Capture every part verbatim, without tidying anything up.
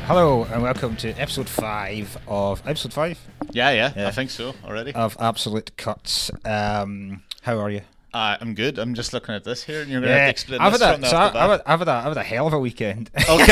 Hello and welcome to episode five of episode five. Yeah, yeah, Yeah. I think so already. Of Absolute Cuts. Um, how are you? Uh, I'm good. I'm just looking at this here, and you're going to Yeah, have to explain I've this had, from a, the so off the I've, bat. had, I've, had a, I've had a hell of a weekend.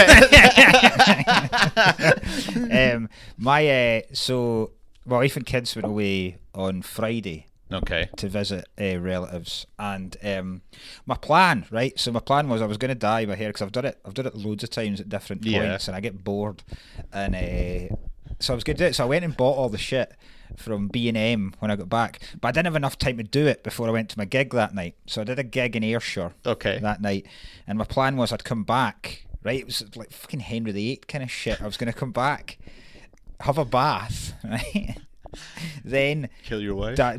Okay. um, my uh, so my wife and kids went away on Friday Okay. to visit uh, relatives, and um, my plan, right? So my plan was I was going to dye my hair because I've done it. I've done it loads of times at different Yeah. points, and I get bored. And uh, so I was going to do it. So I went and bought all the shit from B and M when I got back, but I didn't have enough time to do it before I went to my gig that night. So I did a gig in Ayrshire Okay. that night, and my plan was I'd come back. Right, it was like fucking Henry the Eighth kind of shit. I was going to come back, have a bath, right. Then Kill your wife. dye,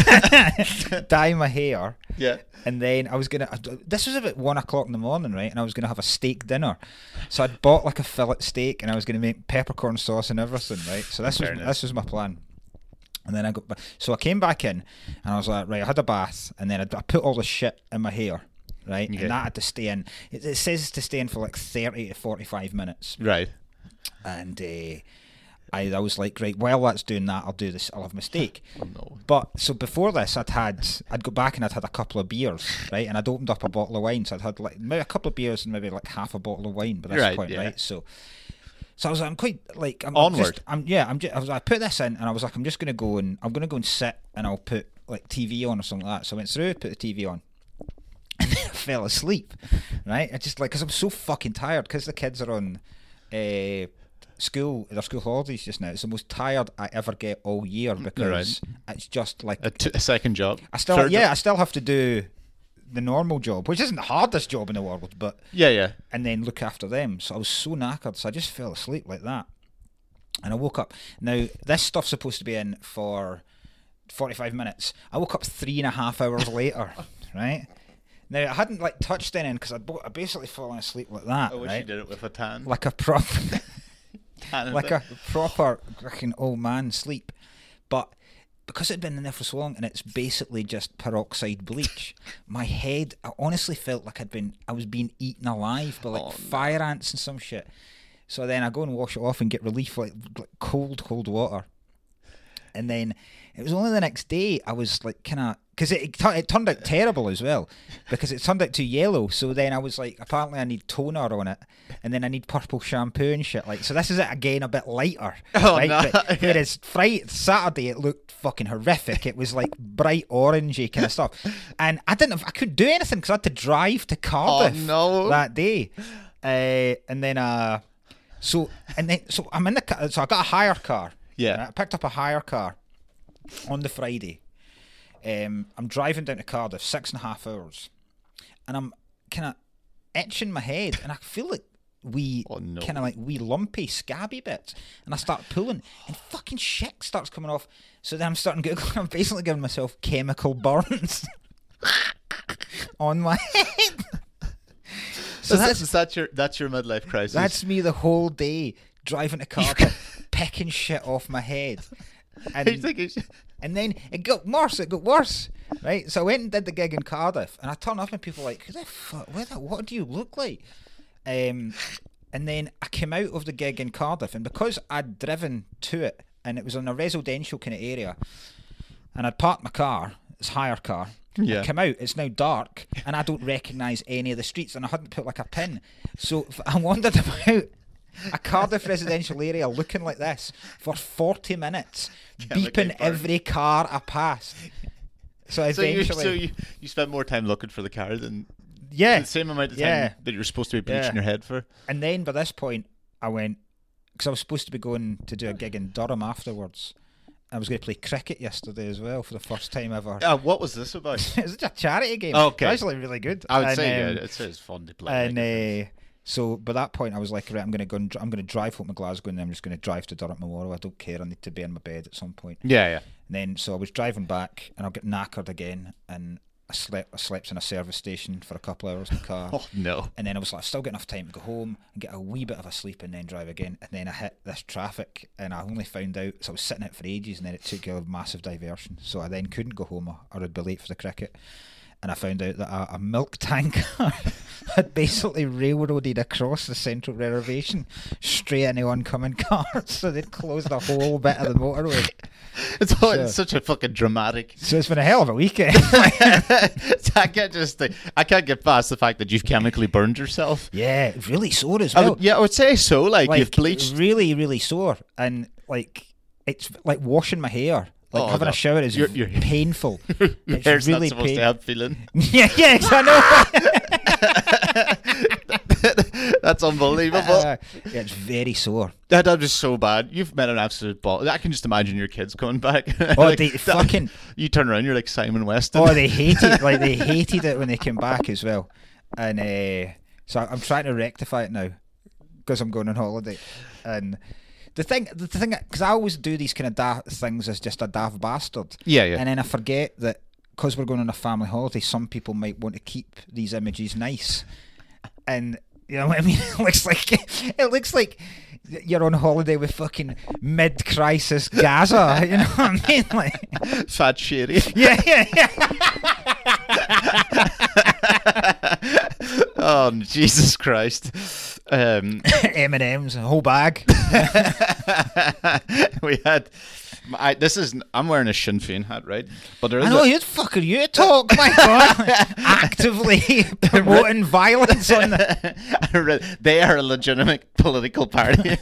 dye my hair, Yeah. and then I was gonna. This was about one o'clock in the morning, right? And I was gonna have a steak dinner, so I'd bought like a fillet steak, and I was gonna make peppercorn sauce and everything, right? So this Fair was enough. this was my plan. And then I got, ba- so I came back in, and I was like, right, I had a bath, and then I, I put all the shit in my hair, right? Okay. And that had to stay in. It, it says to stay in for like thirty to forty-five minutes, Right. and. Uh, I, I was like, right, while that's doing that, I'll do this. I'll have my steak. Oh, no. But so before this, I'd had, I'd go back and I'd had a couple of beers, right? And I'd opened up a bottle of wine, so I'd had like maybe a couple of beers and maybe like half a bottle of wine by this Right, point, yeah. right? So, so I was, I'm quite like, I'm Onward. Just, I'm yeah, I'm just, I was, I put this in and I was like, I'm just gonna go and I'm gonna go and sit and I'll put like T V on or something like that. So I went through, put the T V on. And then I fell asleep, right? I just like, because I'm so fucking tired because the kids are on uh, school, their school holidays just now. It's the most tired I ever get all year because it's just like, A, t- a second job. I still, Third yeah, I job? still have to do the normal job, which isn't the hardest job in the world, but, Yeah, yeah. and then look after them. So I was so knackered, so I just fell asleep like that. And I woke up. Now, this stuff's supposed to be in for forty-five minutes. I woke up three and a half hours later, right? Now, I hadn't like touched anything because I'd, bo- I'd basically fallen asleep like that, I wish right? you did it with a tan. Like a proper, tan in like it. a proper fucking old man sleep. But because it'd been in there for so long and it's basically just peroxide bleach, my head, I honestly felt like I'd been, I was being eaten alive by like Oh, no. fire ants and some shit. So then I go and wash it off and get relief like, like cold, cold water. And then it was only the next day I was like kind of, because it, it, tu- it turned out terrible as well, because it turned out too yellow. So then I was like, apparently I need toner on it, and then I need purple shampoo and shit. Like, so this is it again, a bit lighter. Oh, right? no. But whereas Friday, Saturday, it looked fucking horrific. It was like bright orangey kind of stuff, and I didn't, have, I couldn't do anything because I had to drive to Cardiff no. that day, uh, and then uh, so and then so I'm in the car, so I got a hire car. Yeah. Right? I picked up a hire car on the Friday. Um, I'm driving down to Cardiff, six and a half hours, and I'm kind of itching my head, and I feel like wee, Oh, no. kind of like wee lumpy, scabby bits, and I start pulling, and fucking shit starts coming off. So then I'm starting to I'm basically giving myself chemical burns on my head. So Is that- that's is that your, that's your midlife crisis? that's me the whole day driving to Cardiff, picking shit off my head. And, You think you should- and then it got worse, it got worse, right? So I went and did the gig in Cardiff, and I turned up and people were like, who the fuck, where the, what do you look like? Um, and then I came out of the gig in Cardiff, and because I'd driven to it, and it was in a residential kind of area, and I'd parked my car, it's a hire car, Yeah. I come out, it's now dark, and I don't recognise any of the streets, and I hadn't put like a pin. So f- I wandered about a Cardiff residential area looking like this for forty minutes, Chemically beeping burned. every car I passed. So So, you, eventually, so you, you spent more time looking for the car than yeah. the same amount of time yeah. that you're supposed to be bleaching Yeah. your head for. And then by this point, I went, because I was supposed to be going to do a gig in Durham afterwards. I was going to play cricket yesterday as well for the first time ever. Uh, what was this about? It was a charity game. Okay. It was actually really good. I would And, say, um, yeah, it says fun to play. And uh, so by that point, I was like, right, I'm going to go. And dr- I'm going to drive home to Glasgow, and then I'm just going to drive to Durham tomorrow. I don't care. I need to be in my bed at some point. yeah, yeah. And then so I was driving back, and I got knackered again, and I slept. I slept in a service station for a couple of hours in the car. Oh, no. And then I was like, I still got enough time to go home and get a wee bit of a sleep and then drive again. And then I hit this traffic, and I only found out, so I was sitting out for ages, and then it took a massive diversion. So I then couldn't go home, or, or I'd be late for the cricket. and I found out that a, a milk tanker had basically railroaded across the central reservation straight into oncoming cars, so they'd closed the whole bit of the motorway. It's, all, So- it's such a fucking dramatic. So it's been a hell of a weekend. I can't just think, I can't get past the fact that you've chemically burned yourself. Yeah, it's really sore as I well. would, yeah, I would say so. Like, like you've bleached. really, really sore, and like it's like washing my hair. Like Oh, having no. a shower is You're- you're- painful. Your It's hair's really not supposed pain- to have feeling. yeah, yes, I know. That's unbelievable. Uh, yeah, it's very sore. That that was so bad. You've made an absolute ball. I can just imagine your kids coming back. Oh, Like, they that- fucking. You turn around, you're like Simon Weston. Oh, they hated like they hated it when they came back as well, and uh, so I'm trying to rectify it now because I'm going on holiday, and the thing, the thing, because I always do these kind of daft things as just a daft bastard, Yeah, yeah. and then I forget that because we're going on a family holiday, some people might want to keep these images nice, and you know what I mean. It looks like it looks like you're on holiday with fucking mid-crisis Gaza. You know what I mean? Like, Fat shady. yeah, yeah, yeah. Oh, Jesus Christ. Um, M and M's, a whole bag. we had. I, this is. I'm wearing a Sinn Féin hat, right? But there is. I know a, you fucking you talk, my God, actively promoting violence on the. They are a legitimate political party.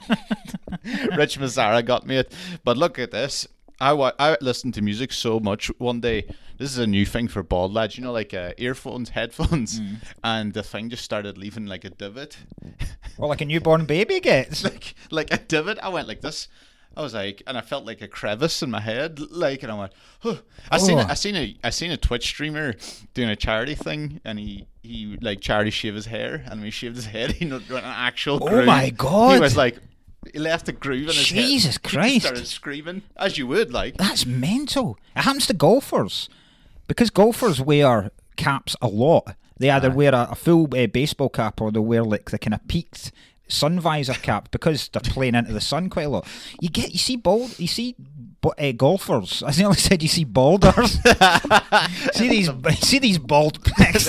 Rich Mazzara got me it. But look at this. I, wa- I listened to music so much one day. This is a new thing for bald lads. You know, like uh, earphones, headphones. Mm. And the thing just started leaving like a divot. Well, like a newborn baby gets. like like a divot. I went like this. I was like, and I felt like a crevice in my head, like, and I went, huh. I seen, Oh. a, I seen a, I seen a Twitch streamer doing a charity thing, and he, he like charity shaved his hair, and when he shaved his head, he went an actual. Oh groove. my God. He was like, he left a groove in his head. Jesus He Christ. started screaming as you would, like. That's mental. It happens to golfers because golfers wear caps a lot. They either Aye. wear a, a full uh, baseball cap or they wear like the kind of peaked sun visor cap because they're playing into the sun quite a lot. You get, you see bald, you see uh, golfers. I nearly said you see balders. see these, see these bald pecs.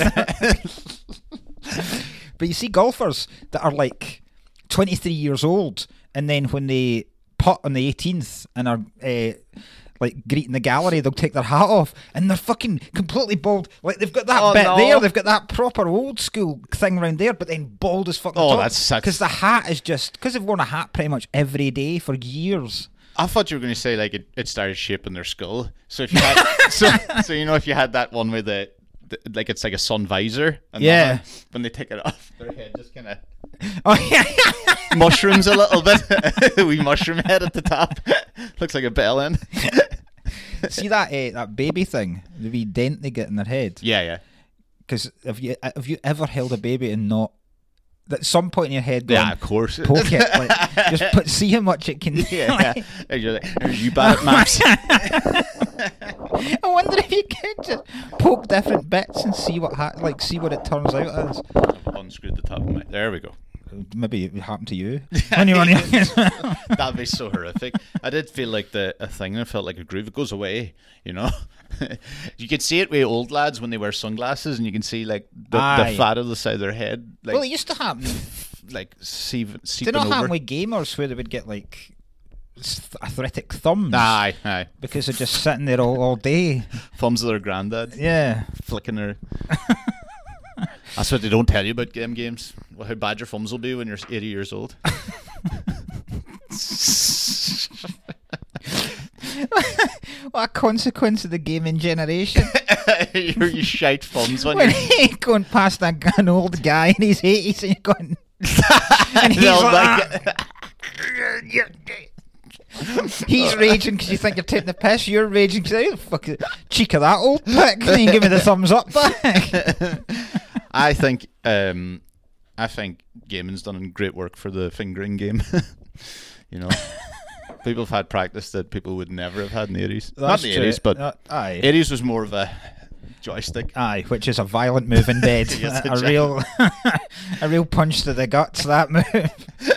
But you see golfers that are like twenty-three years old, and then when they putt on the eighteenth and are uh, like greeting the gallery, they'll take their hat off and they're fucking completely bald. Like they've got that Oh, bit no. there, they've got that proper old school thing round there, but then bald as fuck. Oh, that's such- because the hat is just because they've worn a hat pretty much every day for years. I thought you were going to say like it, it started shaping their skull. So if you had, so, so you know if you had that one with the, the like it's like a sun visor, and Yeah. then when they take it off, their head just kind of Oh yeah. mushrooms a little bit. Wee mushroom head at the top. Looks like a bell end. See that uh, that baby thing, the wee dent they get in their head. Yeah, yeah. Because have you have you ever held a baby and not at some point in your head going, Yeah, of course. poke it, like, just put, see how much it can. Yeah, like, yeah. And you're like, are you bad at maths? I wonder if you could just poke different bits and see what ha- like see what it turns out as. Unscrewed the top of my. There we go. Maybe it happened to you when you were on your- That'd be so horrific. I did feel like the a thing that felt like a groove. It goes away, you know. You can see it with old lads when they wear sunglasses, and you can see like the, Aye. the fat of the side of their head, like Well, it used to happen. like seep, Did seeping it not over. happen with gamers where they would get like th- arthritic thumbs Aye, aye. because they're just sitting there all, all day? Thumbs of their granddad, Yeah. flicking their. That's what they don't tell you about game games. Well, how bad your thumbs will be when you're eighty years old. What a consequence of the gaming generation. Your you shite thumbs when When you're. you're going past a, an old guy in his eighties and you're going, and he's They'll like, like he's raging because you think you're taking the piss. You're raging because who the fuck is cheek of that old prick? Then you give me the thumbs up back. I think um, I think gaming's done great work for the fingering game. You know, people have had practice that people would never have had in the eighties. Not the eighties, but Uh, aye. eighties was more of a joystick. Aye, which is a violent move in bed. Yes, a, a exactly. real, a real punch to the guts. That move.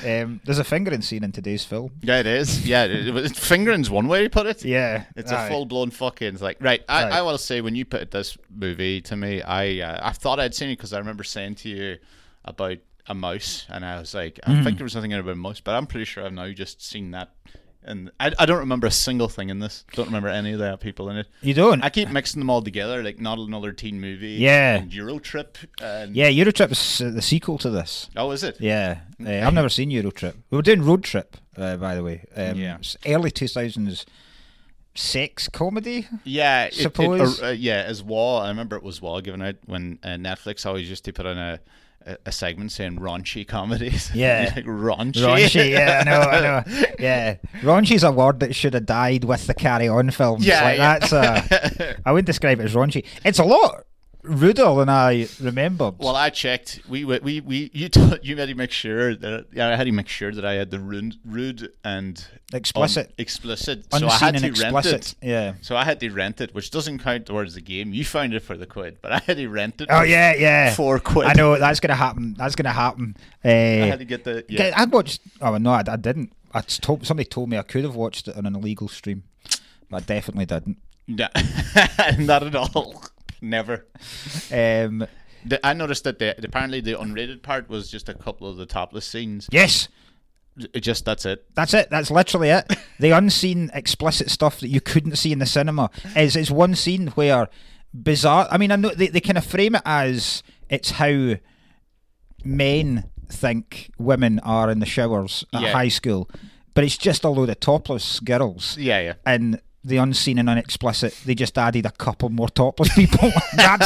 Um, there's a fingering scene in today's film. Yeah, it is. Yeah, it, it, it, fingering's one way to put it. Yeah, It's aye. a full blown fucking like right. I, Aye. I will say when you put this movie to me, I uh, I thought I'd seen it because I remember saying to you about a mouse, and I was like, I Mm. think there was something in about a mouse, but I'm pretty sure I've now just seen that. And I, I don't remember a single thing in this. Don't remember any of the people in it. You don't? I keep mixing them all together, like Not Another Teen Movie. Yeah. And Eurotrip. And Yeah, Eurotrip is uh, the sequel to this. Oh, is it? Yeah, uh, I've never seen Eurotrip. We were doing Road Trip, uh, by the way. Um, Yeah. it's early two thousands sex comedy. Yeah, it, it, Suppose. uh, yeah, as Wall. I remember it was Wall given out when uh, Netflix always used to put on a a, a segment saying raunchy comedies. Yeah. Like, raunchy. Raunchy, yeah, I know, I know. Yeah, raunchy's a word that should have died with the Carry On films. Yeah, like, yeah. that's a, I wouldn't describe it as raunchy. It's a lot ruder than I remembered. Well, I checked. We we we you t- you had to make sure that yeah, I had to make sure that I had the rude, rude and Explicit. un- explicit. Unseen so I had and to explicit. rent it. Yeah. So I had to rent it, which doesn't count towards the game. You found it for the quid, but I had to rent it. Oh for yeah, yeah. four quid. I know that's gonna happen. That's gonna happen. Uh, I had to get the yeah. I watched. Oh no, I, I didn't. I told somebody told me I could have watched it on an illegal stream, but I definitely didn't. No, not at all. Never. Um, The, I noticed that the, apparently the unrated part was just a couple of the topless scenes. yes, It just that's it. that's it. That's literally it. The unseen, explicit stuff that you couldn't see in the cinema is is one scene where bizarre. I mean, I know they they kind of frame it as it's how men think women are in the showers at Yeah. high school, but it's just a load of topless girls. Yeah, yeah. And the unseen and unexplicit, they just added a couple more topless people. That's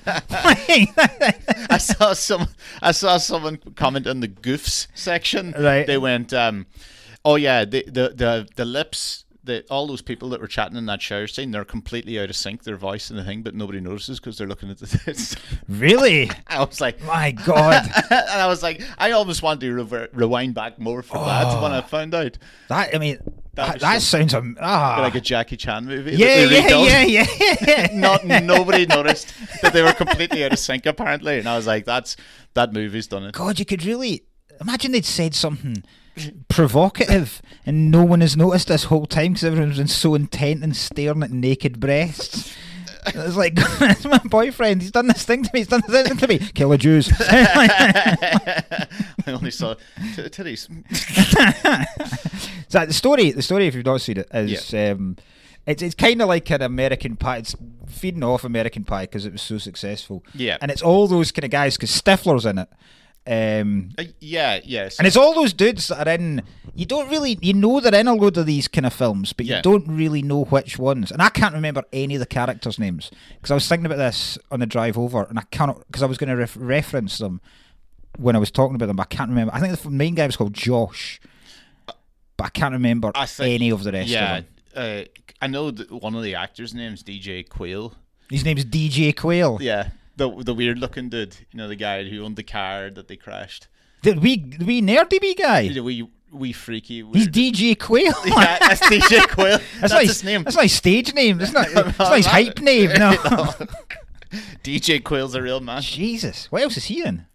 it. I saw some. I saw someone comment in the goofs section. Right. They went, um, "Oh yeah, the the the, the lips." The, all those people that were chatting in that shower scene, they're completely out of sync, their voice and the thing, but nobody notices because they're looking at the tits. Really? I was like, My God. and I was like, I almost wanted to rever- rewind back more for that when I found out. That I mean, That that, was that some- sounds am- ah. Like a Jackie Chan movie. that yeah, they yeah, redone. yeah, yeah, yeah. Not nobody noticed that they were completely out of sync apparently, and I was like, "That's that movie's done it." God, you could really imagine they'd said something provocative and no one has noticed this whole time because everyone's been so intent and staring at naked breasts. It's like, it's my boyfriend. He's done this thing to me. He's done this thing to me. Kill the Jews. I only saw t- titties. So the story, the story, if you've not seen it, is um, it's it's kind of like an American Pie. It's feeding off American Pie because it was so successful. Yeah. and it's all those kind of guys because Stifler's in it. Um, Uh, yeah, yes. And it's all those dudes that are in. You don't really, you know, they're in a load of these kind of films, but Yeah. you don't really know which ones. And I can't remember any of the characters' names because I was thinking about this on the drive over, and I cannot because I was going to ref- reference them when I was talking about them, but I can't remember. I think the main guy was called Josh, but I can't remember I think- any of the rest yeah, of them. uh, I know that one of the actors' names D J Quayle. His name's D J Quayle. Yeah, the the weird looking dude. You know, the guy who owned the car that they crashed. The wee, the wee nerdy wee guy. The wee wee freaky. Weird. He's D J Quayle. Yeah, that's D J Quayle. That's, not his name. That's not his stage name. That's not. That's not his hype name. No. D J Quayle's a real man. Jesus, what else is he in?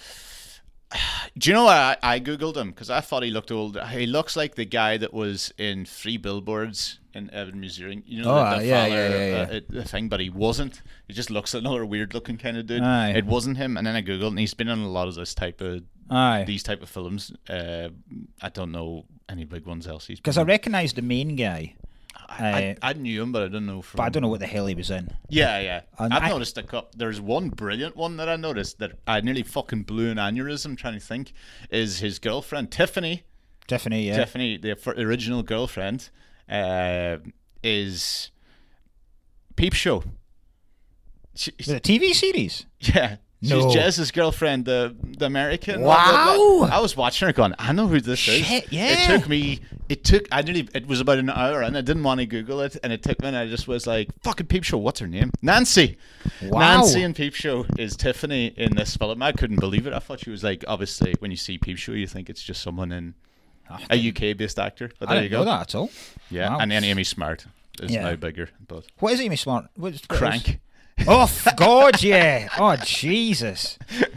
Do you know what I, I googled him because I thought he looked old. He looks like the guy that was in Three Billboards in Evan, Missouri. You know, Oh, the, the yeah, fella, yeah, yeah, uh, the thing, but he wasn't. He just looks like another weird looking kind of dude. Aye. It wasn't him. And then I googled, and he's been in a lot of this type of Aye. these type of films. Uh, I don't know any big ones else he's. Because been I in. recognise the main guy, I, I, uh, I knew him, but I don't know. From, but I don't know what the hell he was in. Yeah, yeah. And I've I- noticed a couple. There's one brilliant one that I noticed that I nearly fucking blew an aneurysm trying to think. Is his girlfriend Tiffany? Tiffany, yeah. Tiffany, the fir- original girlfriend, uh, is Peep Show. She, Was it a T V series? yeah. She's No. Jess's girlfriend, the the American. Wow. I was watching her going, I know who this is. Shit, yeah. It took me, it took, I nearly, it was about an hour and I didn't want to Google it. And it took me and I just was like, fucking Peep Show, what's her name? Nancy. Wow. Nancy in Peep Show is Tiffany in this film. I couldn't believe it. I thought she was like, obviously, when you see Peep Show, you think it's just someone in a U K-based actor. But I there didn't you go. know that at all. Yeah, Wow. and then Amy Smart is Yeah. now bigger. But What is Amy Smart? What's, what Crank. else? Oh, f- God, yeah. Oh, Jesus.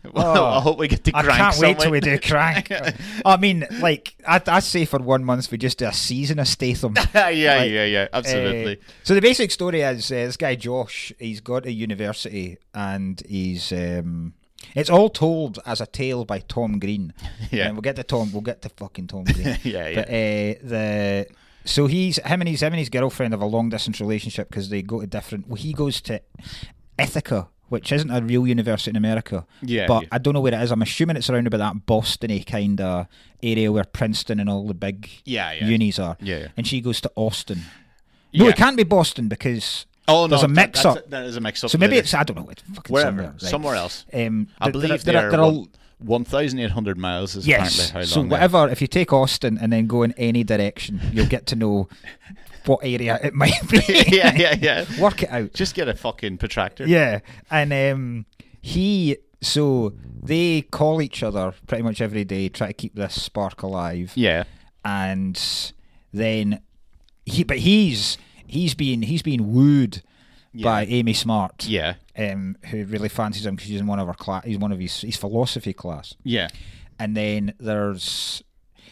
Well, I hope we get to I Crank can't wait some till way. we do Crank. I mean, like, I I say for one month we just do a season of Statham. yeah, Like, yeah, yeah, absolutely. Uh, so the basic story is uh, this guy Josh. He's got to university and he's. Um, it's all told as a tale by Tom Green. Yeah. And we'll get to Tom. We'll get to fucking Tom Green. yeah, yeah. But uh, the so he's him and his him and his girlfriend have a long distance relationship because they go to different. Well, he goes to Ithaca, which isn't a real university in America. Yeah, But yeah. I don't know where it is. I'm assuming it's around about that Boston-y kind of area where Princeton and all the big Yeah, yeah. unis are. Yeah, yeah. And she goes to Austin. No, Yeah. it can't be Boston because Oh, no, there's a that- mix that's up. a- there is a mix up. So maybe later. it's I don't know. It's fucking wherever, somewhere, right? somewhere else. Um, I there- believe there, they there, are there are one- one thousand eight hundred miles is yes. apparently how long So they are. whatever, if you take Austin and then go in any direction, you'll get to know what area it might be. yeah, yeah, yeah. Work it out. Just get a fucking protractor. Yeah, and um, he so they call each other pretty much every day, try to keep this spark alive. Yeah. And then he, but he's he's being he's being wooed Yeah. by Amy Smart. Yeah. Um, who really fancies him because he's in one of her class. He's one of his his philosophy class. Yeah. And then there's.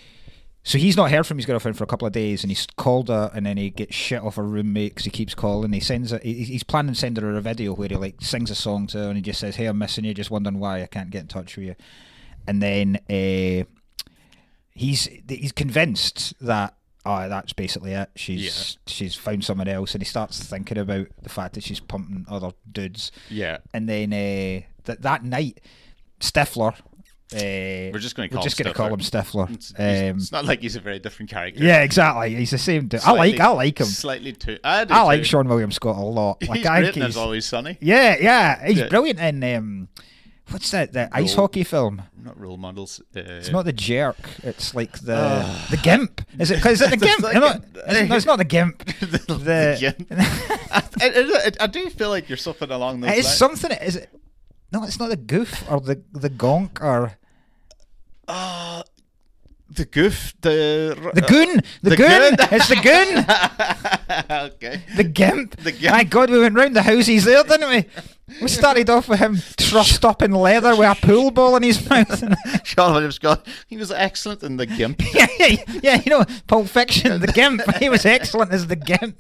So he's not heard from his girlfriend for a couple of days, and he's called her, and then he gets shit off her roommate because he keeps calling. He sends her, he- he's planning to send her a video where he like sings a song to her, and he just says, "Hey, I'm missing you. Just wondering why I can't get in touch with you." And then uh, he's he's convinced that oh, that's basically it. She's she's found someone else, and he starts thinking about the fact that she's pumping other dudes. Yeah. And then uh, that that night, Stifler. Uh, We're just going to we're call just him going to call him Stifler. Stifler. It's, he's- Um, it's not like he's a very different character. yeah, exactly. He's the same dude. I like Slightly- I like him. Slightly too. I, do I like too. Sean William Scott a lot. Like He's I great think and he's It's Always Sunny. yeah, yeah. He's Yeah. brilliant in um, what's that? The ice Role- hockey film. Not role models. Uh, It's not the jerk. It's like the the gimp. Is it? Is it the It's gimp? like No, no, a- it's, no, it's not the gimp. the, The, the I, I, I, I do feel like you're something along those it's lines. something. Is it? No, it's not the goof or the the gonk or Uh, the goof. The the goon. The, the goon. goon. It's the goon. okay. The gimp. The gimp. My God, we went round the houses there, didn't we? We started off with him trussed up in leather with a pool ball in his mouth. Sean William Scott. He was excellent in The Gimp. yeah, yeah, yeah, you know, Pulp Fiction, the gimp. He was excellent as the gimp.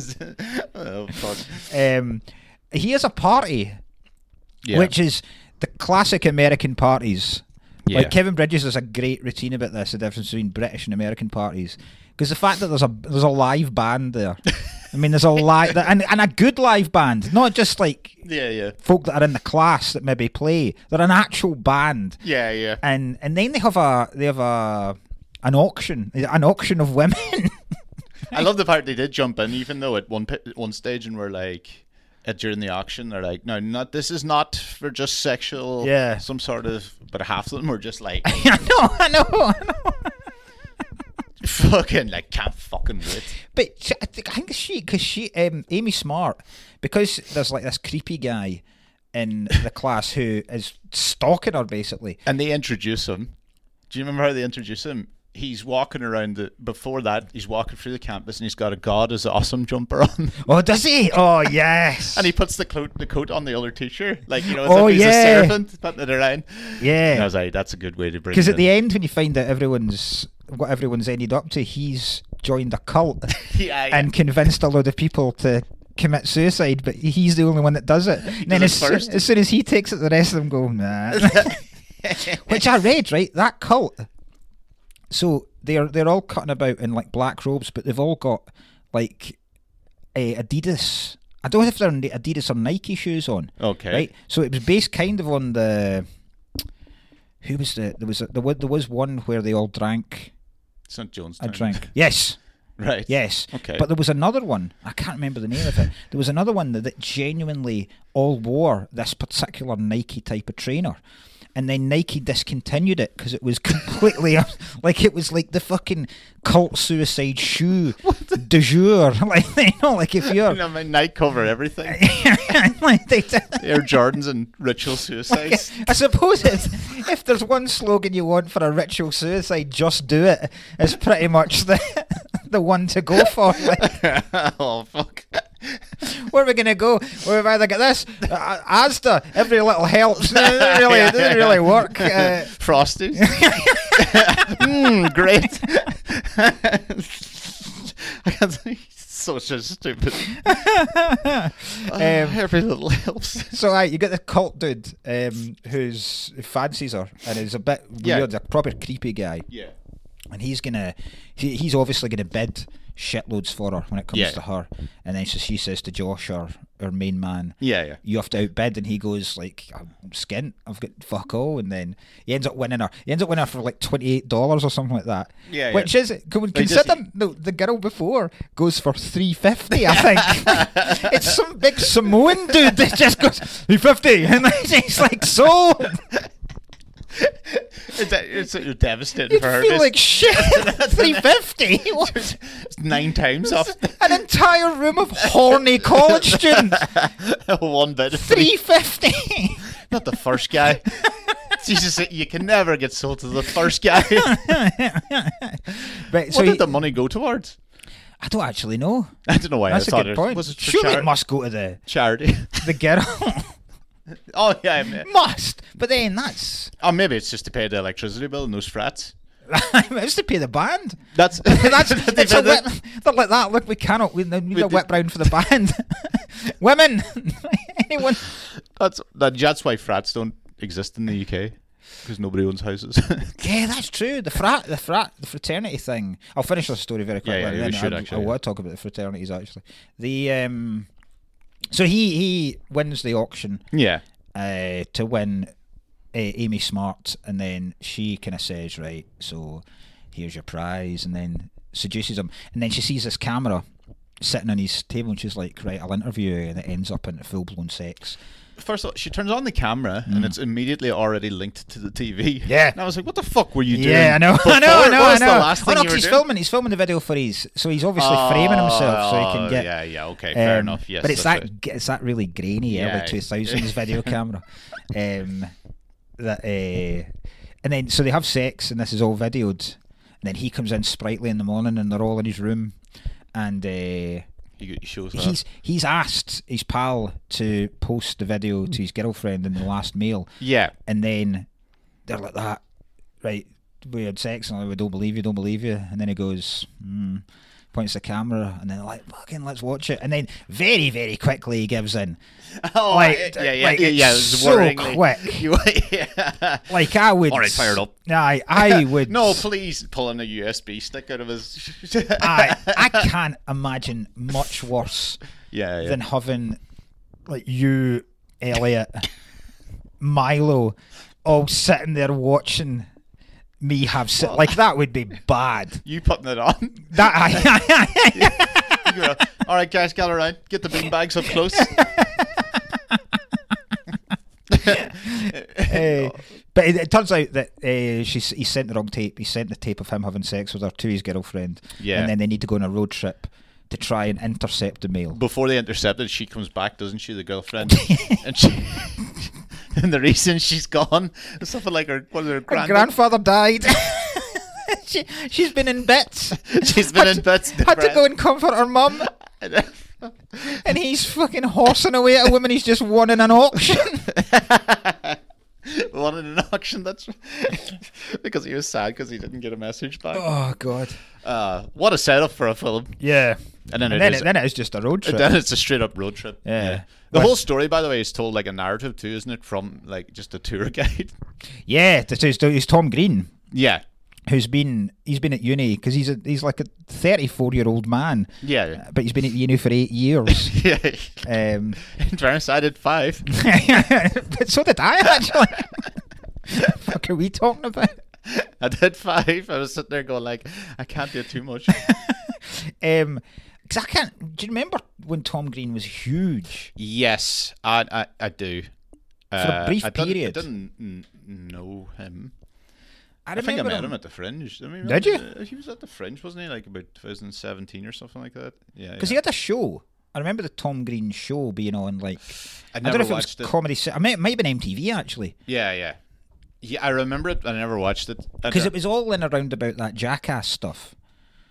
oh fuck. Um, he has a party, Yeah. which is the classic American parties. Yeah. Like Kevin Bridges has a great routine about this, the difference between British and American parties. Because the fact that there's a there's a live band there. I mean, there's a live and and a good live band, not just like Yeah, yeah, folk that are in the class that maybe play. They're an actual band, yeah, yeah. and and then they have a they have a an auction, an auction of women. I love the part they did jump in, even though at one pi- one stage and we're like, uh, during the auction, they're like, no, not this is not for just sexual, Yeah. some sort of. But half of them were just like, I know, I know, I know. fucking like can't fucking wait. But she, I think I think she, because she, um, Amy Smart, because there's like this creepy guy in the class who is stalking her basically. And they introduce him. Do you remember how they introduce him? He's walking around the. Before that, he's walking through the campus and he's got a God is awesome jumper on, Oh, does he? Oh, yes. and he puts the coat the coat on the other teacher, like you know, as Oh, if he's yeah. a servant putting it around. And I Yeah. was like, that's a good way to bring. Because it at the in. end, when you find out everyone's what everyone's ended up to, he's joined a cult yeah, yeah. and convinced a load of people to commit suicide, but he's the only one that does it. And then does as, it soo- first. as soon as he takes it, the rest of them go, nah. Which I read, right? That cult. So they're they're all cutting about in like black robes, but they've all got like a Adidas. I don't know if they're Adidas or Nike shoes on. Okay. Right. So it was based kind of on the. Who was the there was a, there was there was one where they all drank It's not Jonestown. a drink. Yes. Right. Yes. Okay. But there was another one. I can't remember the name of it. There was another one that, that genuinely all wore this particular Nike type of trainer. And then Nike discontinued it because it was completely like it was like the fucking cult suicide shoe du jour. Like, you know, like if you're I mean, night cover everything. like they did. Air Jordans and ritual suicides. I suppose if, if there's one slogan you want for a ritual suicide, just do it. It's pretty much the the one to go for. Like, oh fuck. Where are we gonna go? We've either got this, uh, Asda. Every little helps. It doesn't really, it doesn't really work. Uh, Frosties. mm, great. I can't think. Such a stupid. uh, um, every little helps. So, uh, you get the cult dude um, who's who fancies her and is a bit Yeah. weird, a proper creepy guy. Yeah. And he's gonna, he, he's obviously gonna bid shitloads for her when it comes Yeah. to her. And then so she says to Josh, our, our main man, Yeah, yeah. you have to outbid, and he goes like, I'm skint, I've got fuck all, and then he ends up winning her. He ends up winning her for like twenty-eight dollars or something like that. Yeah, Which yeah. is, can we They just- consider the, the girl before goes for three fifty, I think. It's some big Samoan dude that just goes, three fifty, and he's like, so... It's, it's, it's devastating You for her. feel It's like shit. three fifty. nine times off. An entire room of horny college students. One bit. of three fifty. Not the first guy. Jesus, you can never get sold to the first guy. Right, so what he- did the money go towards? I don't actually know. I don't know why That's I a thought good it point. was. It for Surely chari- it must go to the charity. the girl. Oh yeah, I mean, Must. But then that's oh maybe it's just to pay the electricity bill in those frats. it's to pay the band. That's That's it's a whip. They're like that. Look, we cannot. We need We a did- whip round for the band. Women, anyone. That's that, that's why frats don't exist in the U K because nobody owns houses. Yeah, that's true. The frat, the frat, the fraternity thing. I'll finish this story very quickly. yeah, and we then should I, actually, I yeah. want to talk about the fraternities actually. The um, so he he wins the auction. yeah, Uh, to win uh, Amy Smart, and then she kind of says, right, so here's your prize, and then seduces him, and then she sees this camera sitting on his table, and she's like, right, I'll interview you, and it ends up into full-blown sex. first of all, she turns on the camera and it's immediately already linked to the T V. Yeah. And I was like, what the fuck were you doing? Yeah, I know, before? I know, I know, What I was know. the last Oh, thing no, you 'cause were he's doing? filming, he's filming the video for his, so he's obviously framing himself so he can get... Yeah, yeah, okay, fair Um, enough, yes. but it's that's that it. g- it's that really grainy Yeah. early two thousands video camera. Um, that uh, and then so they have sex and this is all videoed, and then he comes in sprightly in the morning and they're all in his room, and uh, He, he shows that. he's he's asked his pal to post the video to his girlfriend in the last mail, Yeah. and then they're like that, right? We had sex, and I'm like, we don't believe you, don't believe you. And then he goes, hmm, points the camera, and then like, fucking, let's watch it. And then very, very quickly he gives in. Oh, Like, yeah, yeah, like, yeah, yeah. It it's was so worryingly- quick. You, yeah. Like I would. All right, fire it up. I I would. No, please pulling a U S B stick out of his. I I can't imagine much worse yeah, yeah. than having like you, Elliot, Milo, all sitting there watching me have sit like that would be bad. You putting it on. That I, You go, all right, guys, gather around. Get the bean bags up close. Uh, but it, it turns out that uh, she's he sent the wrong tape. He sent the tape of him having sex with her to his girlfriend. Yeah. And then they need to go on a road trip to try and intercept the mail. Before they intercept it, she comes back, doesn't she, the girlfriend? and she, and the reason she's gone is something like her, what, her, Her grand- grandfather died. she, she's been in bits. She's been Had in bits. to- Had to go and comfort her mum. depressed. And he's fucking horsing away at a woman he's just won in an auction. Won in an auction, that's because he was sad because he didn't get a message back. Oh, God. Uh, what a setup for a film. Yeah. And then And it then, is- it, then it is just a road trip. And then it's a straight up road trip. Yeah. The But- whole story, by the way, is told like a narrative too, isn't it? From like just a tour guide. Yeah, this is, it's Tom Green, Yeah. who's been, he's been at uni, because he's, a, he's like a thirty-four-year-old man, Yeah. but he's been at uni for eight years. Yeah. Um, In fairness, I did five. but so did I, actually. What are we talking about? I did five. I was sitting there going like, I can't do too much. Um, because I can't. Do you remember when Tom Green was huge? Yes, I I, I do. For a brief I didn't, period. I didn't n- know him. I, I, think I remember met him at the Fringe. I mean, Did you? uh, He was at the Fringe, wasn't he? Like about twenty seventeen or something like that. Yeah. because yeah. he had a show. I remember the Tom Green show being on like. I I never don't know if it was watched it. Comedy. Ci- I mean, it might have been M T V actually, Yeah, yeah. Yeah, I remember it. I never watched it. I because don't- it was all in around about that Jackass stuff.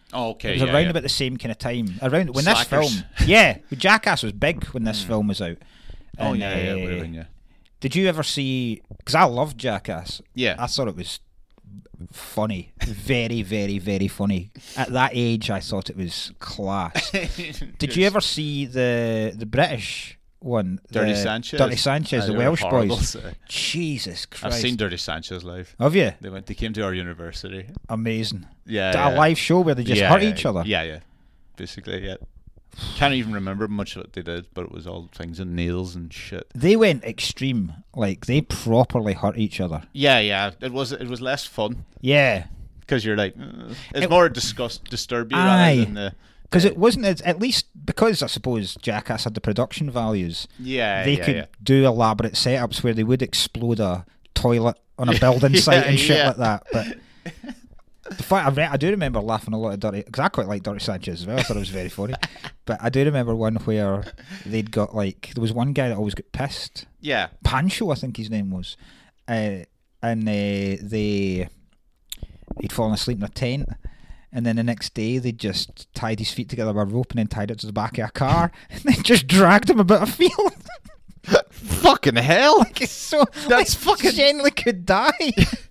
Oh, okay. It was yeah, around yeah. about the same kind of time. Around when Slackers. this film, yeah, Jackass was big when this Mm. film was out. Oh And, yeah, yeah, uh, would have been, yeah. Did you ever see? Because I loved Jackass. Yeah. I thought it was funny, very, very, very funny. At that age, I thought it was class. Did you ever see the the British one? Dirty the, Sanchez? Dirty Sanchez, Uh, the they were Welsh horrible, boys. so- Jesus I've Christ! seen Dirty Sanchez live. Have you? They went. They came to our university. Amazing. Yeah, A yeah. live show where they just yeah, hurt yeah, each other. Yeah, yeah. Basically, yeah. Can't even remember much of what they did, but it was all things and nails and shit. They went extreme. Like they properly hurt each other. Yeah, yeah. It was. It was less fun Yeah. because you're like, uh, it's It- more disgust, disturb you Aye. rather than the. Because it wasn't as, at least because I suppose Jackass had the production values. Yeah, They yeah, could yeah. do elaborate setups where they would explode a toilet on a building site Yeah, and shit yeah. like that. But the fact I, re- I do remember laughing a lot at Dirty because I quite like Dirty Sanchez as well. I thought it was very funny. But I do remember one where they'd got like there was one guy that always got pissed. Yeah. Pancho, I think his name was, uh, and uh, they he'd fallen asleep in a tent. And then the next day, they just tied his feet together with a rope and then tied it to the back of a car, and then just dragged him about a field. Fucking hell! Like it's so That's like, fucking- genuinely could die.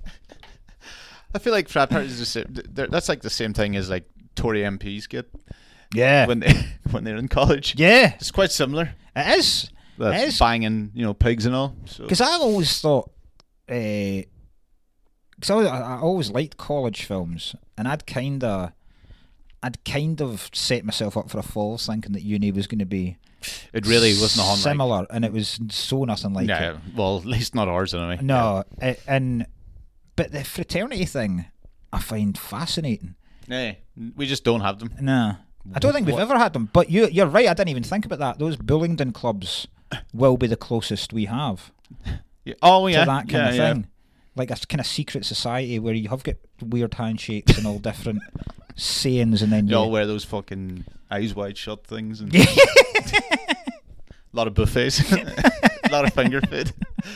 I feel like frat parties are the same. they're- That's like the same thing as like Tory M Ps get Yeah, when they when they're in college. yeah, It's quite similar. it is. That's It is. banging, you know, pigs and all. So Because I've always thought, because I, was- I I always liked college films, and I'd kind of, I'd kind of set myself up for a fall, thinking that uni was going to be it really wasn't on like, similar, and it was so nothing like yeah, it. well, at least not ours anyway. No, a- and but the fraternity thing, I find fascinating. Yeah, we just don't have them. No, I don't think we've What- ever had them. But you, you're right. I didn't even think about that. Those Bullingdon clubs will be the closest we have Yeah. Oh yeah, to that kind yeah, of yeah. thing. Like a kind of secret society where you have got weird handshakes and all different sayings, and then You you. all wear those fucking eyes wide shut things and Yeah. a lot of buffets, a lot of finger food.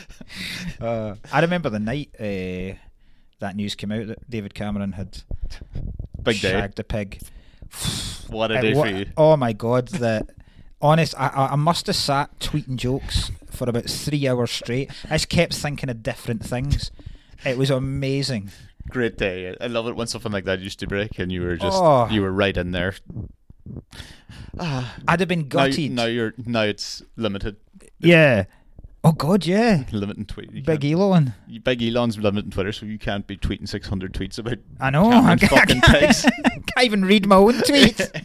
uh, I remember the night uh, that news came out that David Cameron had Big day. shagged a pig. What a Uh, day what- for you. Oh my god! The honest, I, I I must have sat tweeting jokes for about three hours straight. I just kept thinking of different things. It was amazing. Great day. I love it when something like that used to break and you were just Oh. you were right in there. Ah, I'd have been now, gutted. now you're now it's limited. Yeah. Oh god, yeah. Limiting tweet. You Big can't- Elon. Big Elon's limiting Twitter, so you can't be tweeting six hundred tweets about I know. I Cameron can't, fucking I pigs. can't, can't even read my own tweets.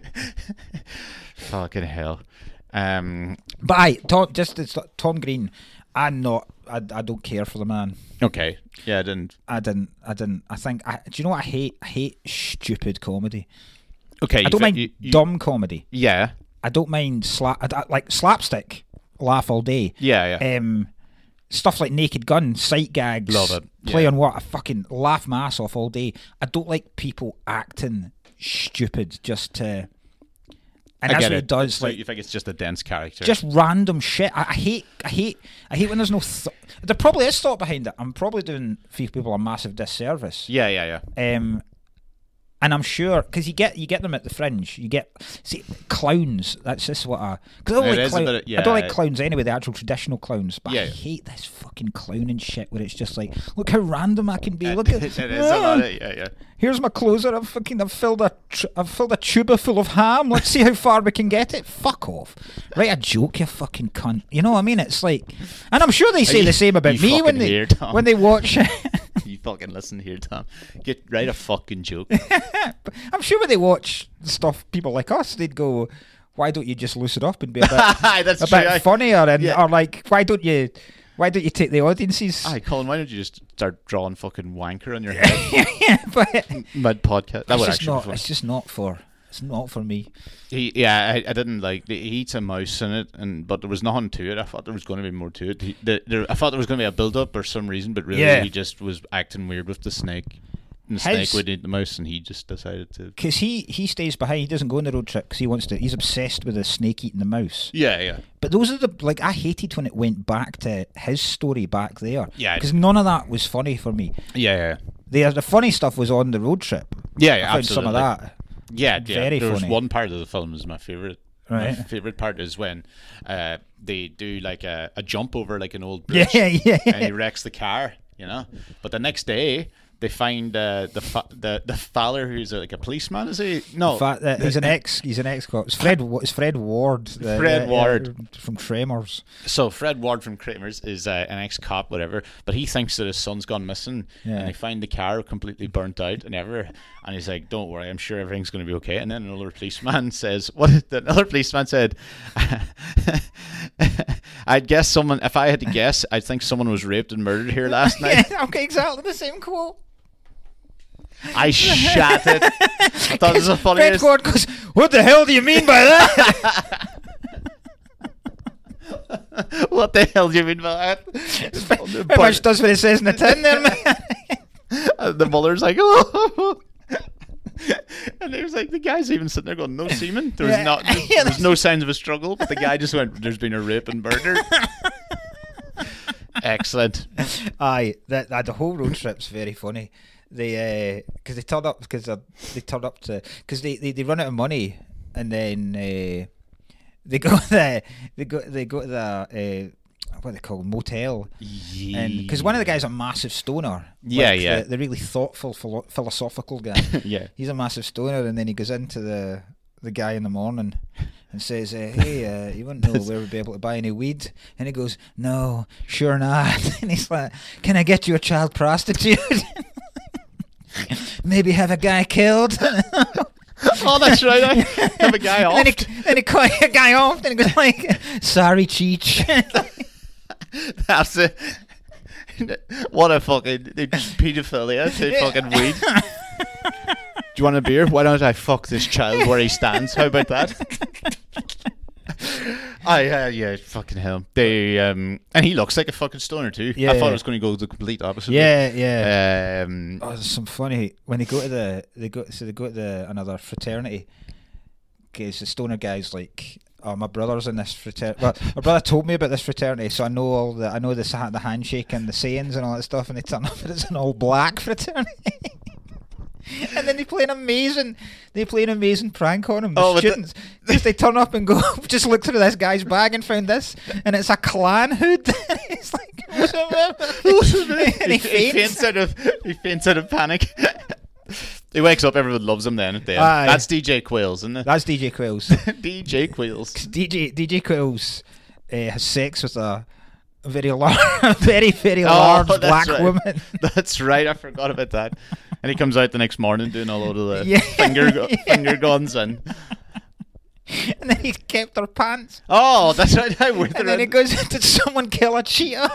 Fucking hell. Um. But I, Tom, just it's, Tom Green. I'm not. I, I don't care for the man. Okay. Yeah, I didn't. I didn't. I didn't. I think. I, do you know what I hate? I hate stupid comedy. Okay. I you don't fi- mind you- you- dumb comedy. Yeah. I don't mind slap. I, I- like slapstick. Laugh all day. Yeah. Yeah. Um, stuff like Naked Gun, sight gags. Love it, Play yeah. on what? I fucking laugh my ass off all day. I don't like people acting stupid just to. And I that's get what it. he does. So Like you think it's just a dense character? just random shit. I, I hate. I hate. I hate when there's no. Th- there probably is thought behind it. I'm probably doing few people a massive disservice. Yeah. Yeah. Yeah. Um, and I'm sure because you get you get them at the Fringe. You get see clowns. That's just what I. Because I don't It like is a clown, bit of- I don't like yeah. clowns anyway. The actual traditional clowns. But Yeah, I yeah. hate this fucking clowning shit where it's just like, look how random I can be. Look at it is a lot of, yeah. Yeah. here's my closer. I've fucking I've filled a tr- I've filled a tuba full of ham. Let's see how far we can get it. Fuck off. Write a joke, you fucking cunt. You know what I mean? It's like, and I'm sure they say you- the same about you me when fucking they hear, Tom. when they watch. You fucking listen here, Tom. Get write a fucking joke. I'm sure when they watch stuff, people like us, they'd go, "Why don't you just loosen up and be a bit, That's a true. bit aye. funnier?" And Yeah. or like, "Why don't you, why don't you take the audiences?" Aye, Colin, why don't you just start drawing fucking wanker on your head yeah, but it's mid podcast? That would just actually not. be fun. It's just not for. It's not for me. He, yeah, I, I didn't like. He eats a mouse in it, and but there was nothing to it. I thought there was going to be more to it. He, the, there, I thought there was going to be a build up or some reason, but really Yeah. he just was acting weird with the snake. And the His- snake would eat the mouse, and he just decided to. Because he he stays behind. He doesn't go on the road trip because he wants to. He's obsessed with the snake eating the mouse. Yeah, yeah, But those are the like I hated when it went back to his story back there. Yeah, I Because none of that was funny for me. yeah, yeah. The the funny stuff was on the road trip. Yeah, yeah, I found some of absolutely. that. Yeah, yeah. Very There was funny. one part of the film is my favorite. My Right. favorite part is when uh, they do like a, a jump over like an old bridge, Yeah, yeah. and he wrecks the car, you know. But the next day, they find uh, the fa- the the father who's uh, like a policeman. Is he? No, In fact, uh, he's an ex. He's an ex cop. It's Fred. Wa- It's Fred Ward. the- Fred the- Ward. uh, from Tremors. So Fred Ward from Kramer's is uh, an ex-cop, whatever, but he thinks that his son's gone missing, Yeah. and they find the car completely burnt out and ever, and he's like, "Don't worry, I'm sure everything's going to be okay." And then another policeman says, "What?" The another policeman said, "I'd guess someone. If I had to guess, I'd think someone was raped and murdered here last night." Yeah, okay, exactly the same quote. I shat it. I thought it was the Fred funniest. Ward goes, "What the hell do you mean by that?" What the hell do you mean by that? Pretty much does what it says in the tin there, man. And the muller's like, "Oh." And there's like the guy's even sitting there going, "No semen." There was Yeah. not. There, Yeah, there was no signs of a struggle, but the guy just went, "There's been a rape and murder." Excellent. Aye, that, that the whole road trip's very funny. They because they turn up because they turn up to because they, they, they run out of money and then uh, they go to the they go they go to the uh, what are they called motel and because one of the guys a massive stoner. Yeah, like yeah. The, the really thoughtful philo- philosophical guy. Yeah. He's a massive stoner, and then he goes into the the guy in the morning and says, uh, "Hey, uh, you wouldn't know where we'd be able to buy any weed?" And he goes, "No, sure not." And he's like, "Can I get you a child prostitute? Maybe have a guy killed?" Oh, that's right. I have a guy off. And then he, then he called a guy off, and he goes like, "Sorry, Cheech." That's it. What a fucking pedophilia to fucking weed. Do you want a beer? Why don't I fuck this child where he stands? How about that? I uh, yeah, fucking hell. They um, and he looks like a fucking stoner too. Yeah, I thought yeah. it was going to go the complete opposite. Yeah, yeah. Um, Oh, there's some funny when they go to the they go so they go to the another fraternity. Because the stoner guy's like, "Oh, my brother's in this fraternity. Well, my brother told me about this fraternity, so I know all the I know the sa- the handshake and the sayings and all that stuff." And they turn up and it's an all black fraternity. And then they play an amazing, they play an amazing prank on him. The Oh, with the- students, because they turn up and go, "Just look through this guy's bag and found this," and it's a clan hood. It's like, "What's up?" And he he, he faints. faints out of he faints out of panic. He wakes up. Everyone loves him. Then at the end, Aye. that's D J Quills, isn't it? That's D J Quills. D J Quills. D J D J Quills uh, has sex with a very large, very very large Oh, that's black right. woman. That's right. I forgot about that. And he comes out the next morning doing a load of the Yeah. finger gu- finger guns and. And then he kept her pants. Oh, that's right. I with And then he goes, "Did someone kill a cheetah?"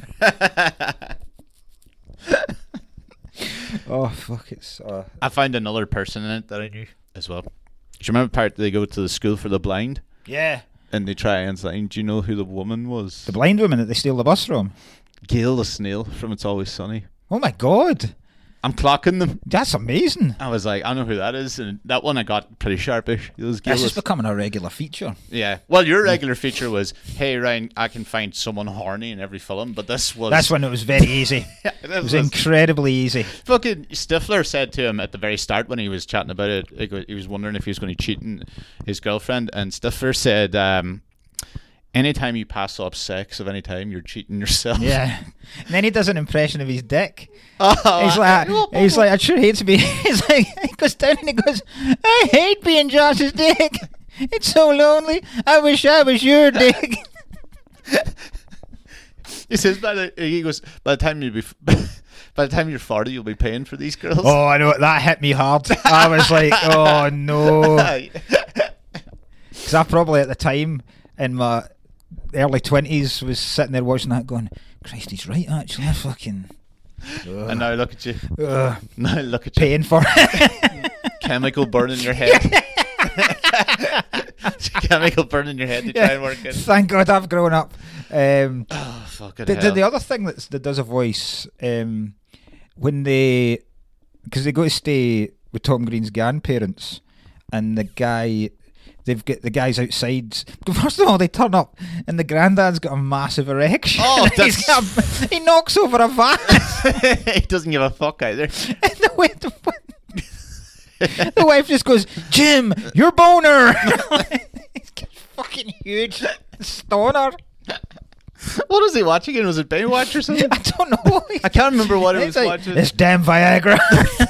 Oh fuck! It's uh, I found another person in it that I knew as well. Do you remember the part they go to the school for the blind yeah. and they try and say, "Do you know who the woman was?" The blind woman that they steal the bus from. Gail the snail from It's Always Sunny. Oh my god, I'm clocking them. that's amazing. I was like, I know who that is, and that one I got pretty sharpish. It was Gail This the is becoming a regular feature. Yeah. Well, your regular feature was, "Hey Ryan, I can find someone horny in every film," but this was That's when it was very easy. Yeah, It this was was incredibly easy. fucking Stifler said to him at the very start when he was chatting about it. Like, he was wondering if he was going to cheat on his girlfriend, and Stifler said, um, "Anytime you pass up sex of any time, you're cheating yourself." Yeah. And then he does an impression of his dick. Oh, He's like, he's like, "I'd sure hate to be." He's like, he goes down and he goes, "I hate being Josh's dick. It's so lonely. I wish I was your dick." he says, by the, he goes, "By the time you be, by the time you're forty, you'll be paying for these girls." Oh, I know, that hit me hard. I was like, "Oh no," because I probably at the time in my early twenties was sitting there watching that, going, "Christ, he's right. Actually, I fucking." Ugh. And now look at you. Ugh, Now look at you. paying for it. Chemical burn in your head. Chemical burn in your head to try and work it. Thank God I've grown up. Um, Oh, fucking the, hell. the, the other thing that's, that does a voice, um, when they, because they go to stay with Tom Green's grandparents, and the guy, they've got the guys outside. First of all, they turn up, and the granddad's got a massive erection. Oh, He's got a- he knocks over a vase. he doesn't give a fuck either. And the way the The wife just goes, Jim, your boner. He's fucking huge stoner. What was he watching? And was it Baywatch or something? I don't know. I can't remember what it It's was like, watching. this damn Viagra.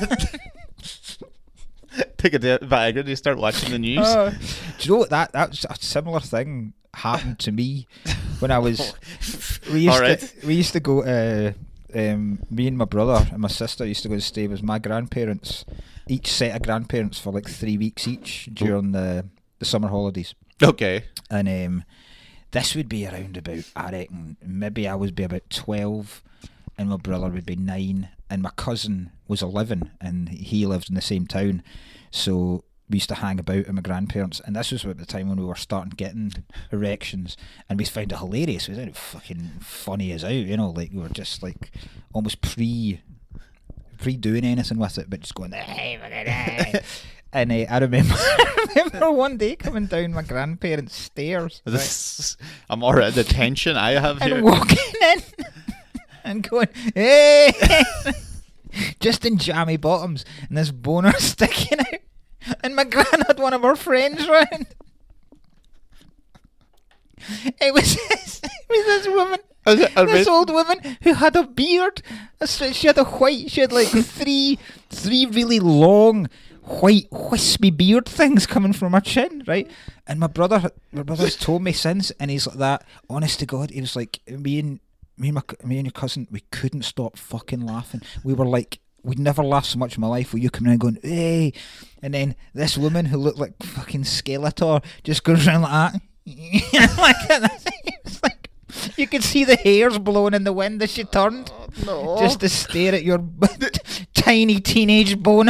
Take a di- Viagra and you start watching the news. Uh, do you know what? That that's a similar thing happened to me when I was. We used All right. to we used to go. Uh, um, me and my brother and my sister used to go and stay with my grandparents. Each set of grandparents for like three weeks each during the the summer holidays. Okay. And um, this would be around about, I reckon, maybe I would be about twelve, and my brother would be nine, and my cousin was eleven, and he lived in the same town. So we used to hang about at my grandparents, and this was about the time when we were starting getting erections, and we found it hilarious. We found it fucking funny as out, you know, like we were just like almost pre pre doing anything with it, but just going, hey, look at that. And uh, I remember, I remember one day coming down my grandparents' stairs, right, This, I'm already the tension I have and here. walking in and going, hey, just in jammy bottoms, and this boner sticking out, and my gran had one of her friends round. It was this, it was this woman, Is it- I this mean- old woman who had a beard. So she had a white, she had like three, three really long white wispy beard things coming from her chin, right? And my brother, my brother's told me since, and he's like that. Honest to God, he was like, me and me and my c- me and your cousin, we couldn't stop fucking laughing. We were like, we'd never laughed so much in my life. With you coming around going, hey, and then this woman who looked like fucking Skeletor just goes around like that. Like that. It was like, you could see the hairs blowing in the wind as she turned, No. just to stare at your tiny teenage boner.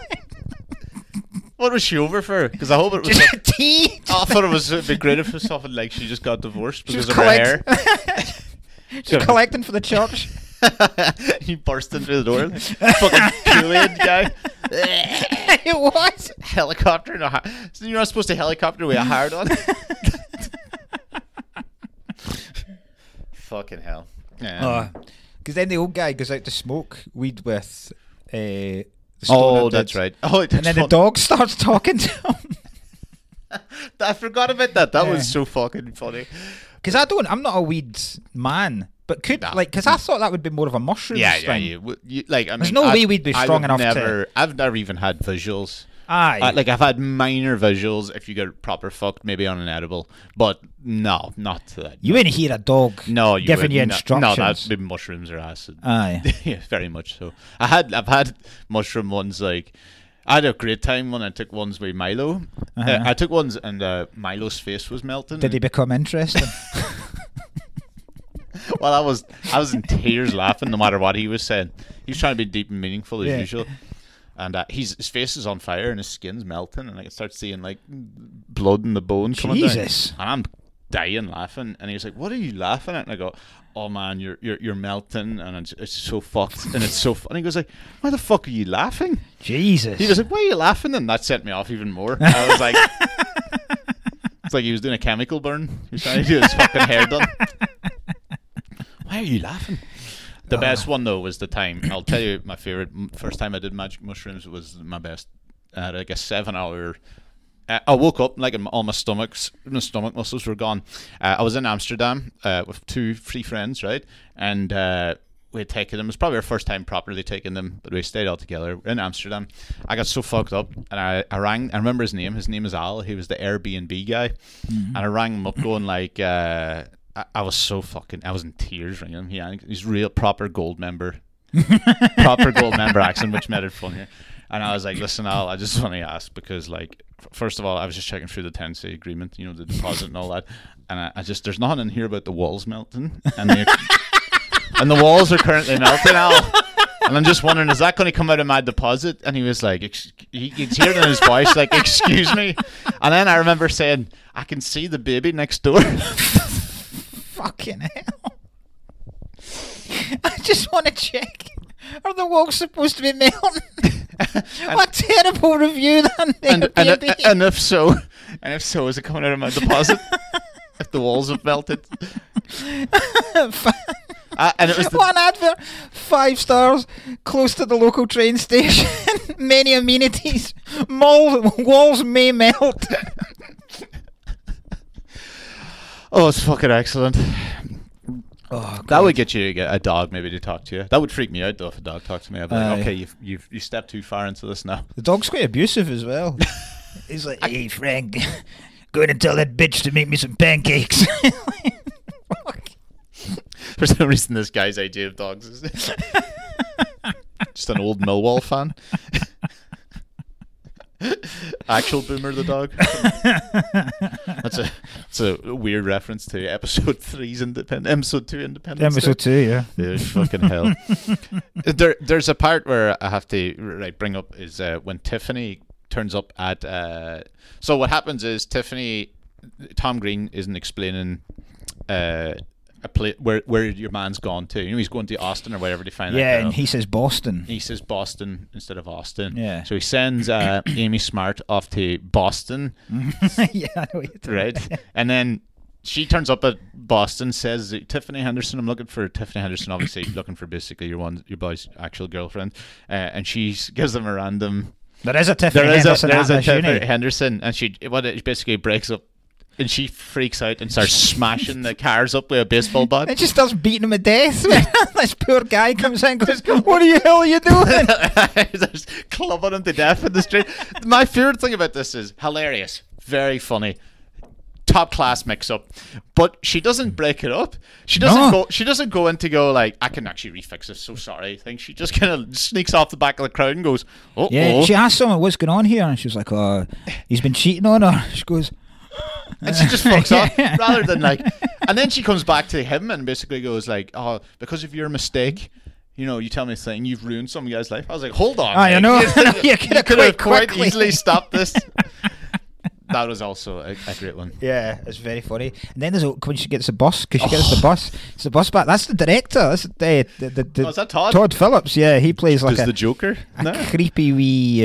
What was she over for? Because I hope it was. Just a tea. I thought it was it'd be great if it was something like she just got divorced She was because of her hair. collect- She's collecting for the church. He burst into the door. Fucking Kool-Aid guy. It was. Helicopter. No, ha- so you're not supposed to helicopter with a hard on. Fucking hell. Yeah. Because then the old guy goes out to smoke weed with. Uh, the oh, stoner that's dudes. right. Oh, And then the dog starts talking to him. I forgot about that. That Yeah. was so fucking funny. Because I don't, I'm not a weed man, but could Nah. like, because I thought that would be more of a mushroom Yeah, yeah, thing. you, w- you, like I mean, There's no I've- way we'd be I strong would enough to- never, I've never even had visuals. Aye. Uh, like I've had minor visuals if you get proper fucked, maybe on an edible, but no, not to that. you wouldn't hear a dog No, you giving you wouldn't. instructions. No, that'd be mushrooms or acid. Aye. Yeah, very much so. I had, I've had mushroom ones. Like I had a great time when I took ones with Milo. Uh-huh. Uh, I took ones and uh, Milo's face was melting. Did he become interesting? Well, I was, I was in tears laughing no matter what he was saying. He was trying to be deep and meaningful as Yeah. usual. And uh, he's, his face is on fire and his skin's melting, and I can start seeing like blood in the bone coming Jesus. down. And I'm dying laughing, and he was like, "What are you laughing at?" And I go, "Oh man, you're you're you're melting, and it's, it's so fucked, and it's so." Fu-. And he goes like, "Why the fuck are you laughing?" Jesus. He was like, "Why are you laughing?" And that set me off even more. I was like, "It's like he was doing a chemical burn. He was trying to get his fucking hair done." Why are you laughing? The Uh. best one though was the time. I'll tell you, my favorite m- first time I did magic mushrooms was my best. I had like a seven-hour. Uh, I woke up like all my stomachs, my stomach muscles were gone. Uh, I was in Amsterdam uh, with two three friends, right, and uh, we had taken them. It was probably our first time properly taking them, but we stayed all together We're in Amsterdam. I got so fucked up, and I, I rang. I remember his name. His name is Al. He was the Airbnb guy, and I rang him up, going like. Uh, I, I was so fucking. I was in tears ringing him. Yeah, he's real proper gold member, proper gold member accent, which made it funnier. And I was like, "Listen, Al, I just want to ask because, like, f- first of all, I was just checking through the tenancy agreement, you know, the deposit and all that, and I, I just there's nothing in here about the walls melting, and the and the walls are currently melting, Al." And I'm just wondering, is that going to come out of my deposit? And he was like, ex- he could hear it in his voice, like, "Excuse me." And then I remember saying, "I can see the baby next door." Fucking hell. I just want to check. Are the walls supposed to be melting? What terrible review then. and, and, Airbnb. and if so, and if so, is it coming out of my deposit? If the walls have melted, Uh, and it was the, What an advert! Five stars, close to the local train station, many amenities, Mall, walls may melt. oh, it's fucking excellent. Oh, That would get you to get a dog maybe to talk to you. That would freak me out though if a dog talked to me. I'd be like, Aye. okay, you've you've you stepped too far into this now. The dog's quite abusive as well. He's like, hey Frank, go in and tell that bitch to make me some pancakes. Fuck. For some reason, this guy's idea of dogs is just an old Millwall fan. Actual Boomer the dog. That's a that's a weird reference to episode three's independent episode two Independence Episode two, yeah. Day. Yeah, fucking hell. There, there's a part where I have to right bring up is uh, when Tiffany turns up at. Uh, so what happens is Tiffany, Tom Green isn't explaining. Uh, a pla- where where your man's gone to. You know, he's going to Austin or wherever to find that Yeah, girl. and he says Boston. He says Boston instead of Austin. Yeah. So he sends uh, Amy Smart off to Boston, Yeah, I know what you're talking right? about. And then she turns up at Boston, says, Tiffany Henderson, I'm looking for Tiffany Henderson, obviously looking for basically your one, your boy's actual girlfriend. Uh, and she s- gives them a random... There is a Tiffany There is a, Henderson there at is a this Tiffany uni. Henderson, and she what it basically breaks up, and she freaks out and starts smashing the cars up with a baseball bat. It just starts beating him to death. This poor guy comes in and goes, what the hell are you doing? Just clubbing him to death in the street. My favourite thing about this is hilarious, very funny, top class mix up. But she doesn't break it up. She doesn't No. go. She doesn't go in to go like, I can actually refix this. So sorry. I think she just kind of sneaks off the back of the crowd and goes, oh, Yeah, she asked someone what's going on here, and she was like, "Oh, he's been cheating on her." She goes, and she just fucks off Yeah. rather than like. And then she comes back to him and basically goes like, "Oh, because of your mistake." You know, you tell me this thing, you've ruined some guy's life. I was like, hold on. I mate. know. You You could could have have quite quite quickly. easily stopped this. That was also a, a great one. "Yeah, it's very funny." And then there's a, when she gets the bus, because she gets the bus, it's the bus back. That's the director. That's the the, the, the Oh, is that Todd? Todd Phillips. Yeah, he plays like Does a, the Joker? a No. creepy wee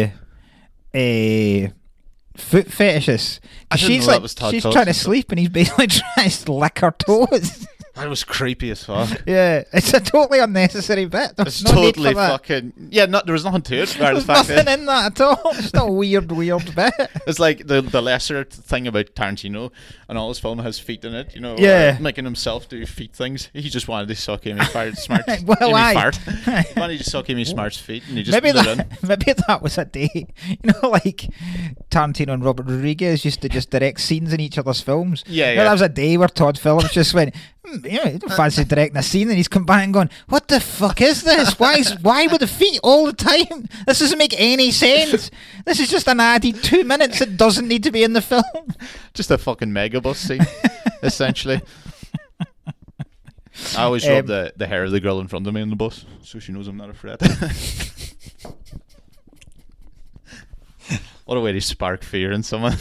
uh, foot fetishist. I didn't She's know that like was Todd she's Phillips trying to and stuff. sleep, and he's basically trying to lick her toes. That was creepy as fuck. Yeah, it's a totally unnecessary bit. There's It's no need totally for that. fucking yeah. Not there was nothing to it. Right, There's the fact nothing that in that at all. It's just a weird, weird bit. it's like the the lesser thing about Tarantino and all his film has feet in it. You know, Yeah. uh, making himself do feet things. He just wanted to suck Amy Fart Smart's Well, Amy aye. Fart. He wanted to suck Amy Smart's feet, and he just Maybe put it in. that, maybe that was a day. You know, like Tarantino and Robert Rodriguez used to just direct scenes in each other's films. Yeah, You know, yeah. that was a day where Todd Phillips just went, hmm, you know, you don't fancy directing a scene, and he's come back and gone, what the fuck is this? Why is why with the feet all the time? This doesn't make any sense. This is just an added two minutes that doesn't need to be in the film. Just a fucking megabus scene, essentially. I always Um, rub the, the hair of the girl in front of me on the bus, so she knows I'm not a threat. What a way to spark fear in someone.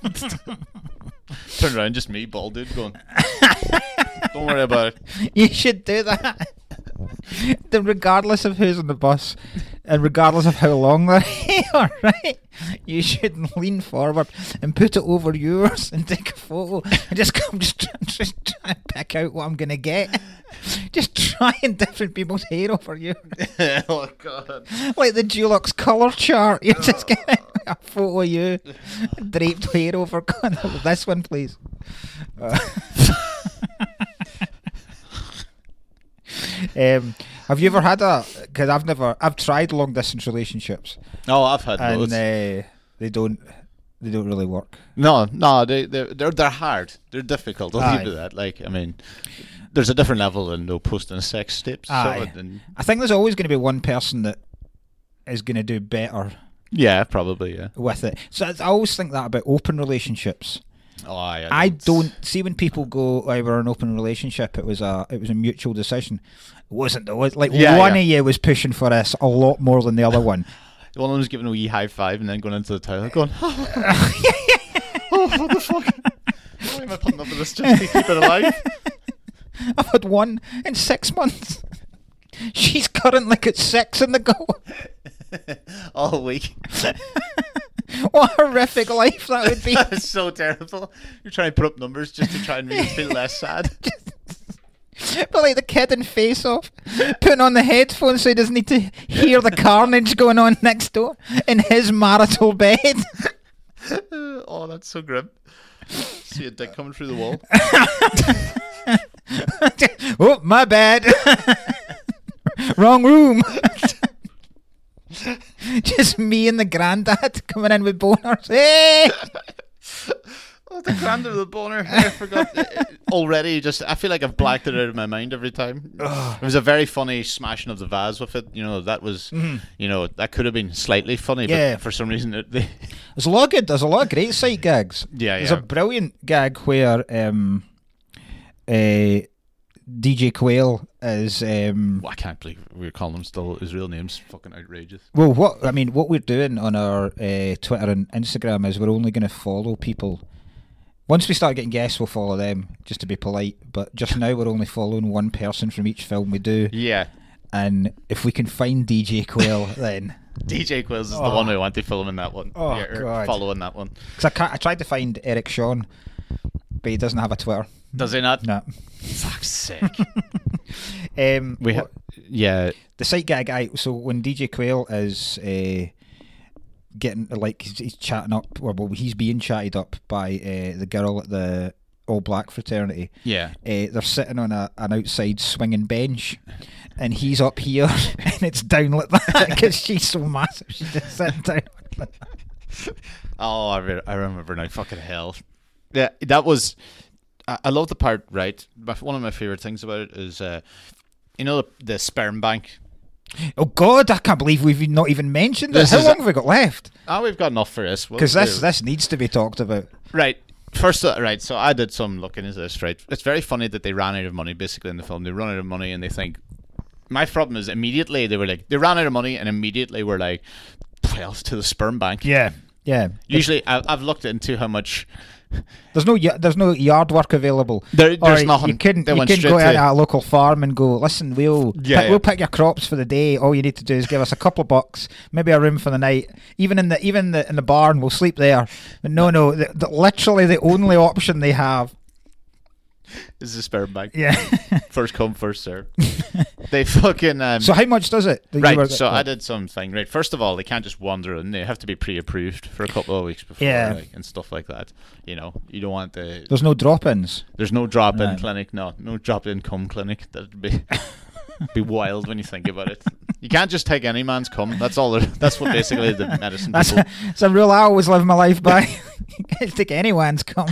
Turn around, just me, bald dude, going, don't worry about it. You should do that. Then regardless of who's on the bus and regardless of how long they're here, right? You should lean forward and put it over yours and take a photo and just come just try, just try and pick out what I'm gonna get. Just trying different people's hair over you. Oh god. Like the Dulux colour chart. You're just getting a photo of you draped hair over this one please. Uh, Um, have you ever had a? Because I've never. I've tried long distance relationships, Oh, I've had and loads. uh, they don't. They don't really work. No, no, they they're they're, they're hard. They're difficult. I'll Aye. give you that. Like, I mean, there's a different level than no posting a sex tapes. Aye. So, and I think there's always going to be one person that is going to do better yeah, probably, yeah. with it. So I always think that about open relationships. Oh, aye, I, I don't see when people go, "Oh, we're in an open relationship." It was a, it was a mutual decision. It wasn't though. It- Like Yeah, one yeah. of you was pushing for this a lot more than the other one. One of them was giving a wee high five and then going into the toilet going, oh, what the fuck? Why am I putting up with this just to keep it alive? I've had one in six months. She's currently got six in the go. All week. What a horrific life that would be. That is so terrible. You're trying to put up numbers just to try and make you feel less sad. But like the kid in Face Off, putting on the headphones so he doesn't need to hear the carnage going on next door in his marital bed. Oh, that's so grim. See a dick coming through the wall. Oh, my bad. Wrong room. Just me and the granddad coming in with boners. Hey! Oh, the granddad with the boner. I forgot. Already, just I feel like I've blacked it out of my mind every time. It was a very funny smashing of the vase with it. You know, that was, mm-hmm. you know, that could have been slightly funny, yeah. but for some reason it... They There's a lot of good, there's a lot of great sight gags. Yeah, There's yeah. a brilliant gag where um, uh, D J Quayle is... Um, well, I can't believe we're calling him still his real name's fucking outrageous. Well, what I mean, what we're doing on our uh, Twitter and Instagram is we're only going to follow people. Once we start getting guests, we'll follow them, just to be polite. But just now, we're only following one person from each film we do. Yeah. And if we can find D J Quayle, then... D J Quills is oh. the one we want to film in that one. Oh, yeah, God. Following that one. Because I, can't, I tried to find Eric Shawn, but he doesn't have a Twitter. Does he not? No. Fuck's sake. um, we have... Yeah. The sight gag guy, so when D J Quayle is... Uh, getting like he's, he's chatting up, or well, he's being chatted up by uh, the girl at the All Black fraternity. Yeah, uh, they're sitting on a an outside swinging bench, and he's up here, and it's down like that because she's so massive. She's just sitting down. Oh, I, re- I remember now. Fucking hell. Yeah, that was. I, I love the part. Right, one of my favorite things about it is, uh, you know, the, the sperm bank. Oh God, I can't believe we've not even mentioned this. How long a, have we got left? Oh, we've got enough for this. Because we'll, this we'll, this needs to be talked about. Right. First, uh, right. So I did some looking into this. Right. It's very funny that they ran out of money. Basically, in the film, they run out of money, and they think. My problem is immediately they were like they ran out of money, and immediately were like, well, to the sperm bank. Yeah, yeah. Usually, I, I've looked into how much. There's no there's no yard work available. There, there's or nothing. You couldn't they you went couldn't go to to a local farm and go, listen, we'll yeah, pick, yeah. we'll pick your crops for the day. All you need to do is give us a couple of bucks, maybe a room for the night. Even in the even the in the barn, we'll sleep there. But no, no, the, the, literally the only option they have is the sperm bank. Yeah. First come, first serve. They fucking. Um, so how much does it? Right. Were, so like, I did something. Right. First of all, they can't just wander in. They have to be pre-approved for a couple of weeks before, yeah. like, and stuff like that. You know, you don't want the. There's no drop-ins. There's no drop-in no. clinic. No, no drop-in cum clinic. That'd be be wild when you think about it. You can't just take any man's cum. That's all. That's what basically the medicine. That's people. a, it's a rule I always live my life by. You can't take anyone's cum.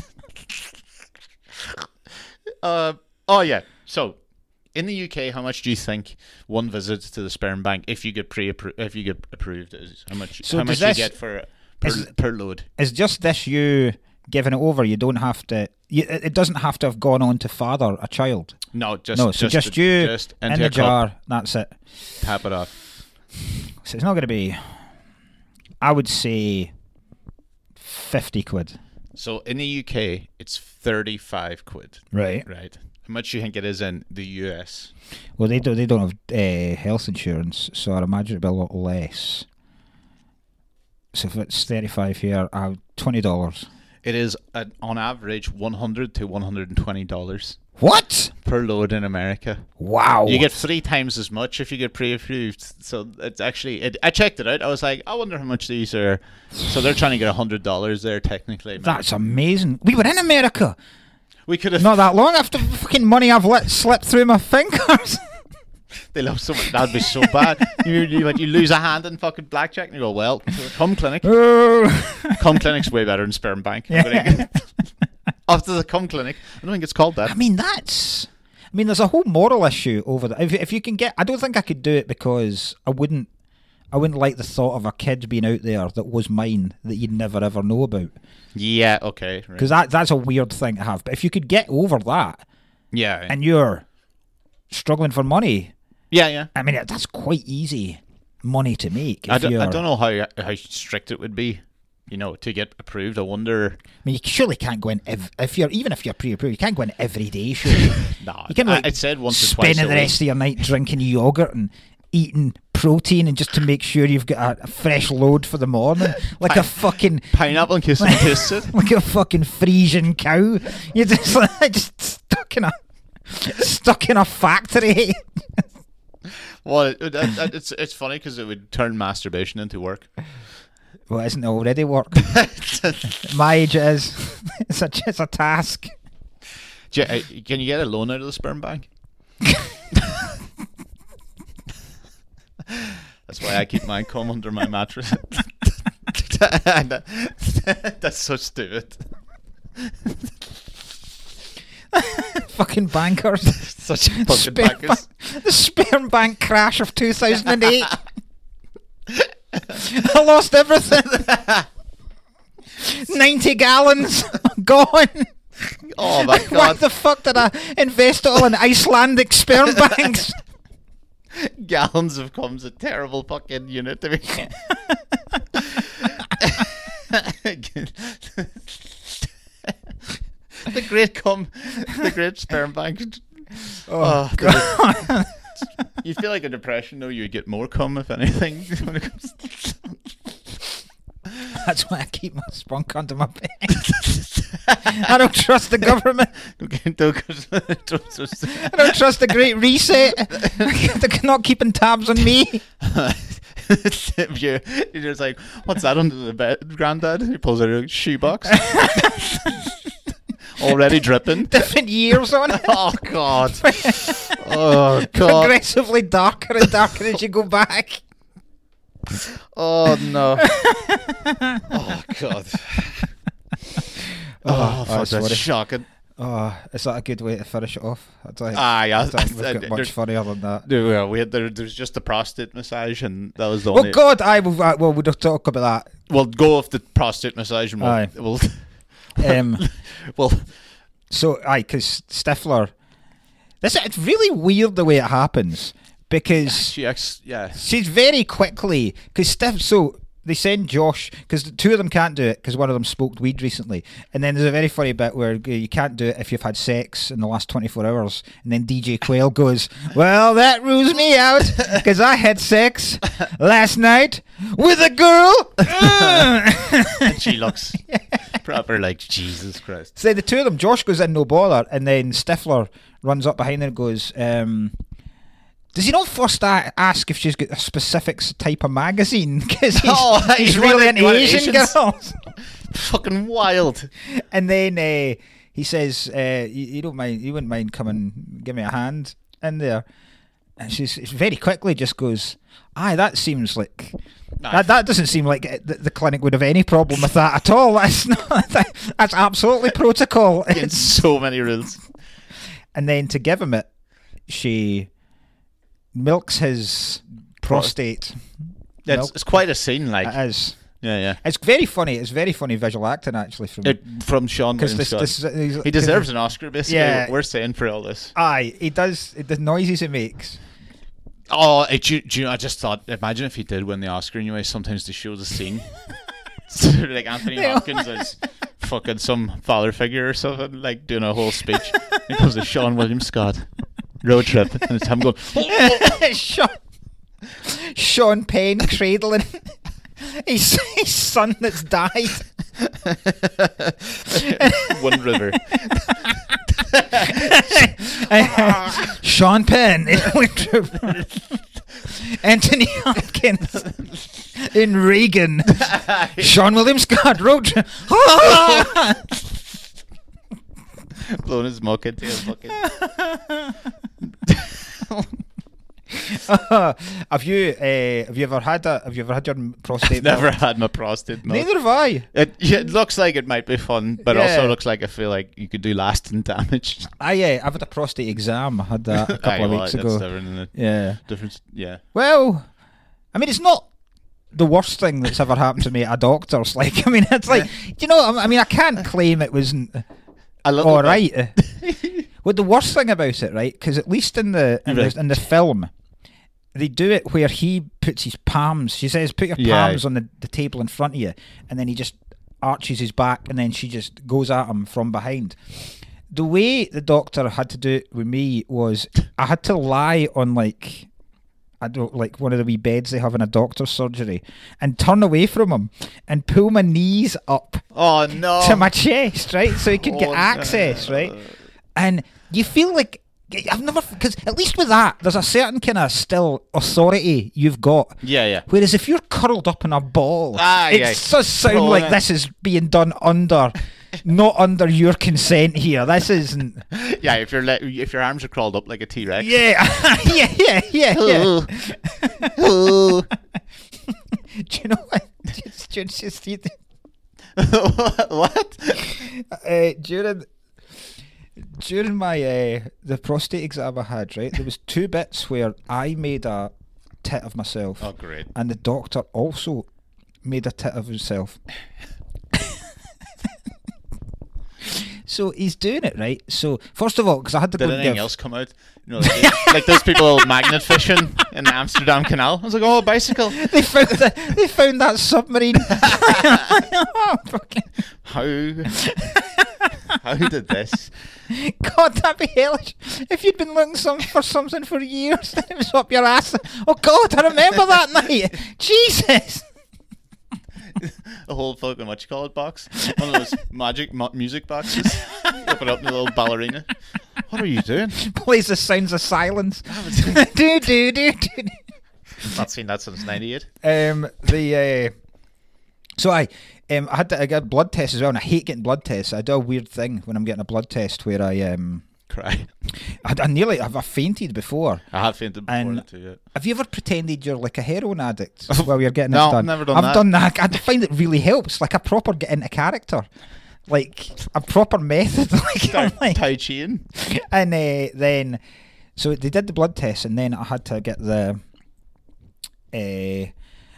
Uh oh yeah. So. In the U K, how much do you think one visit to the sperm bank, if you get pre if you get approved, is how much? So how much this, you get for per, is, per load? Is just this you giving it over? You don't have to. You, it doesn't have to have gone on to father a child. No, just no. So just, just you just in the jar. That's it. Tap it off. So it's not going to be. I would say fifty quid. So in the U K, it's thirty-five quid. Right. Right. How much do you think it is in the U S? Well, they don't. They don't have uh, health insurance, so I imagine it'd be a lot less. So if it's thirty-five here, I have twenty dollars. It is uh, on average one hundred to one hundred and twenty dollars. What? Per load in America. Wow. You get three times as much if you get pre-approved. So it's actually, it, I checked it out. I was like, I wonder how much these are. So they're trying to get one hundred dollars there technically. That's amazing. We were in America. We could have not that long after the fucking money I've let slip through my fingers. They love so much. That'd be so bad. You, you you lose a hand in fucking blackjack, and you go, well, cum clinic. Cum clinic's way better than sperm bank. Yeah. After the cum clinic, I don't think it's called that. I mean, that's. I mean, there's a whole moral issue over that. If if you can get, I don't think I could do it because I wouldn't. I wouldn't like the thought of a kid being out there that was mine that you'd never ever know about. Yeah, okay. Because right. that that's a weird thing to have. But if you could get over that, yeah, and you're struggling for money, yeah, yeah. I mean, that's quite easy money to make. If I, don't, you're, I don't know how how strict it would be, you know, to get approved. I wonder. I mean, you surely can't go in ev- if you're even if you're pre-approved. You can't go in every day, surely. No, you can like I, I said once or twice. Spending the rest of your night drinking yogurt and eating protein and just to make sure you've got a, a fresh load for the morning, like Pine- a fucking pineapple and kiss and kiss it, like a fucking Frisian cow. You're just like just stuck in a stuck in a factory. Well, it, it, it, it's it's funny because it would turn masturbation into work. Well, isn't it already work? My age it is. It's a, it's a task. Do you, uh, can you get a loan out of the sperm bank? That's why I keep my cum under my mattress. That's so stupid. Fucking bankers. Such fucking Sperm bankers. ba- the sperm bank crash of two thousand eight. I lost everything. ninety gallons gone. Oh my Why god. the fuck did I invest it all in Icelandic sperm banks? Gallons of cum's a terrible fucking unit to me. The great cum, the great sperm bank. Oh, Oh, God. You feel like a depression though. You get more cum if anything. When it comes That's why I keep my spunk under my bed. I don't trust the government. Okay, don't- I don't trust the Great Reset. They're not keeping tabs on me. If you're, you're just like, what's that under the bed, Granddad? He pulls out a shoebox. Already dripping. Different years on it. Oh god. Oh god. Progressively darker and darker as you go back. Oh no. Oh god. Oh, fuck, that's sorry. shocking. Oh, is that a good way to finish it off? I don't, Ah, yeah. I don't think we've got much funnier than that. No, well, we had there, there's just the prostate massage, and that was the Oh only. God, I will. Uh, well, we'll talk about that. We'll go off the prostate massage, and we'll. Aye. we'll, Um, well so, aye, because Stifler, this it's really weird the way it happens because she ex, yeah. she's very quickly because Stiff. So they send Josh because the two of them can't do it because one of them smoked weed recently, and then there's a very funny bit where you can't do it if you've had sex in the last twenty-four hours, and then D J Quayle goes, "Well, that rules me out because I had sex last night with a girl." And she looks proper like Jesus Christ. So the two of them, Josh goes in no bother, and then Stifler runs up behind her and goes, um, does he not first a- ask if she's got a specific s- type of magazine? Because he's, Oh, he's he's really one of- into one of Asian Asians. girls. Fucking wild. And then uh, he says, uh, you, you don't mind, you wouldn't mind coming, give me a hand in there. And she's she very quickly just goes, aye, that seems like... Nah, That, that doesn't seem like it, the, the clinic would have any problem with that at all. That's not, that, that's absolutely protocol. in so many rules. And then to give him it, she milks his prostate. It's, Milk- it's quite a scene, like. It is. Yeah, yeah. It's very funny. It's very funny visual acting actually from It, from Sean because William this, Scott. this he's- He deserves an Oscar, basically. Yeah. We're saying for all this. Aye, he does. The noises he makes. Oh, it, do, you- do you know, I just thought, imagine if he did win the Oscar anyway, sometimes they show the scene. So, like Anthony Yeah. Hopkins as fucking some father figure or something, like doing a whole speech. It goes to Sean William Scott. Road trip. And it's him going, Sean, Sean Penn cradling his, his son that's died. One River. Sean Penn in Winter. Anthony Hopkins in Reagan. Sean William Scott road trip. Blowing his muck into a fucking. Uh, have you uh, have you ever had a have you ever had your prostate? I've never milked? had my prostate milk. Neither have I. It, yeah, it looks like it might be fun, but Yeah. also looks like I feel like you could do lasting damage. I uh, I've had a prostate exam. I had that a couple Aye, of well, weeks that's ago. different, isn't it? Yeah. Different, yeah. Well, I mean, it's not the worst thing that's ever happened to me at a doctor's. Like, I mean, it's like, you know, I mean, I can't claim it wasn't A little all bit. right. Well, the worst thing about it, right? Because at least in the in, Right. the in the film, they do it where he puts his palms. She says, "Put your Yeah. palms on the, the table in front of you," and then he just arches his back, and then she just goes at him from behind. The way the doctor had to do it with me was I had to lie on like I don't like one of the wee beds they have in a doctor's surgery and turn away from him and pull my knees up Oh no! to my chest, right? So he could get Oh, access, no. right? And you feel like I've never, because at least with that, there's a certain kind of still authority you've got. Yeah, yeah. Whereas if you're curled up in a ball, Ah, it yeah. does sound Well, like uh, this is being done under, not under your consent here. This isn't. Yeah, if your le- if your arms are crawled up like a T-Rex. Yeah, yeah, yeah, yeah, yeah. Oh. Do you know what? Just, just, just, What? uh, during during my uh, the prostate exam I had, right, there was two bits where I made a tit of myself, Oh, great. and the doctor also made a tit of himself. So he's doing it, right? So first of all, because I had to Did go and anything give, else come out? You know, like, like those people magnet fishing in the Amsterdam Canal. I was like, oh, a bicycle. they found the, they found that submarine. Fucking- How? How did this? God, that'd be hellish. If you'd been looking some, for something for years, and it was up your ass. Oh God, I remember that night. Jesus. A whole fucking what you call it box, one of those magic mu- music boxes. Open up in a little ballerina. What are you doing? Plays the sounds of silence. do do do do. Not seen that since ninety-eight. Um, the uh, so I um I had to, I got a blood test as well, and I hate getting blood tests. I do a weird thing when I'm getting a blood test where I um Cry. I, I nearly I've, I've fainted before. I have fainted before And- that too. Yeah. Have you ever pretended you're like a heroin addict while you're getting No, it done? never done I've that. done that. I find it really helps, like a proper get into character, like a proper method. Like, I'm Tai, like- tai Chi. and uh, then, so they did the blood test, and then I had to get the uh,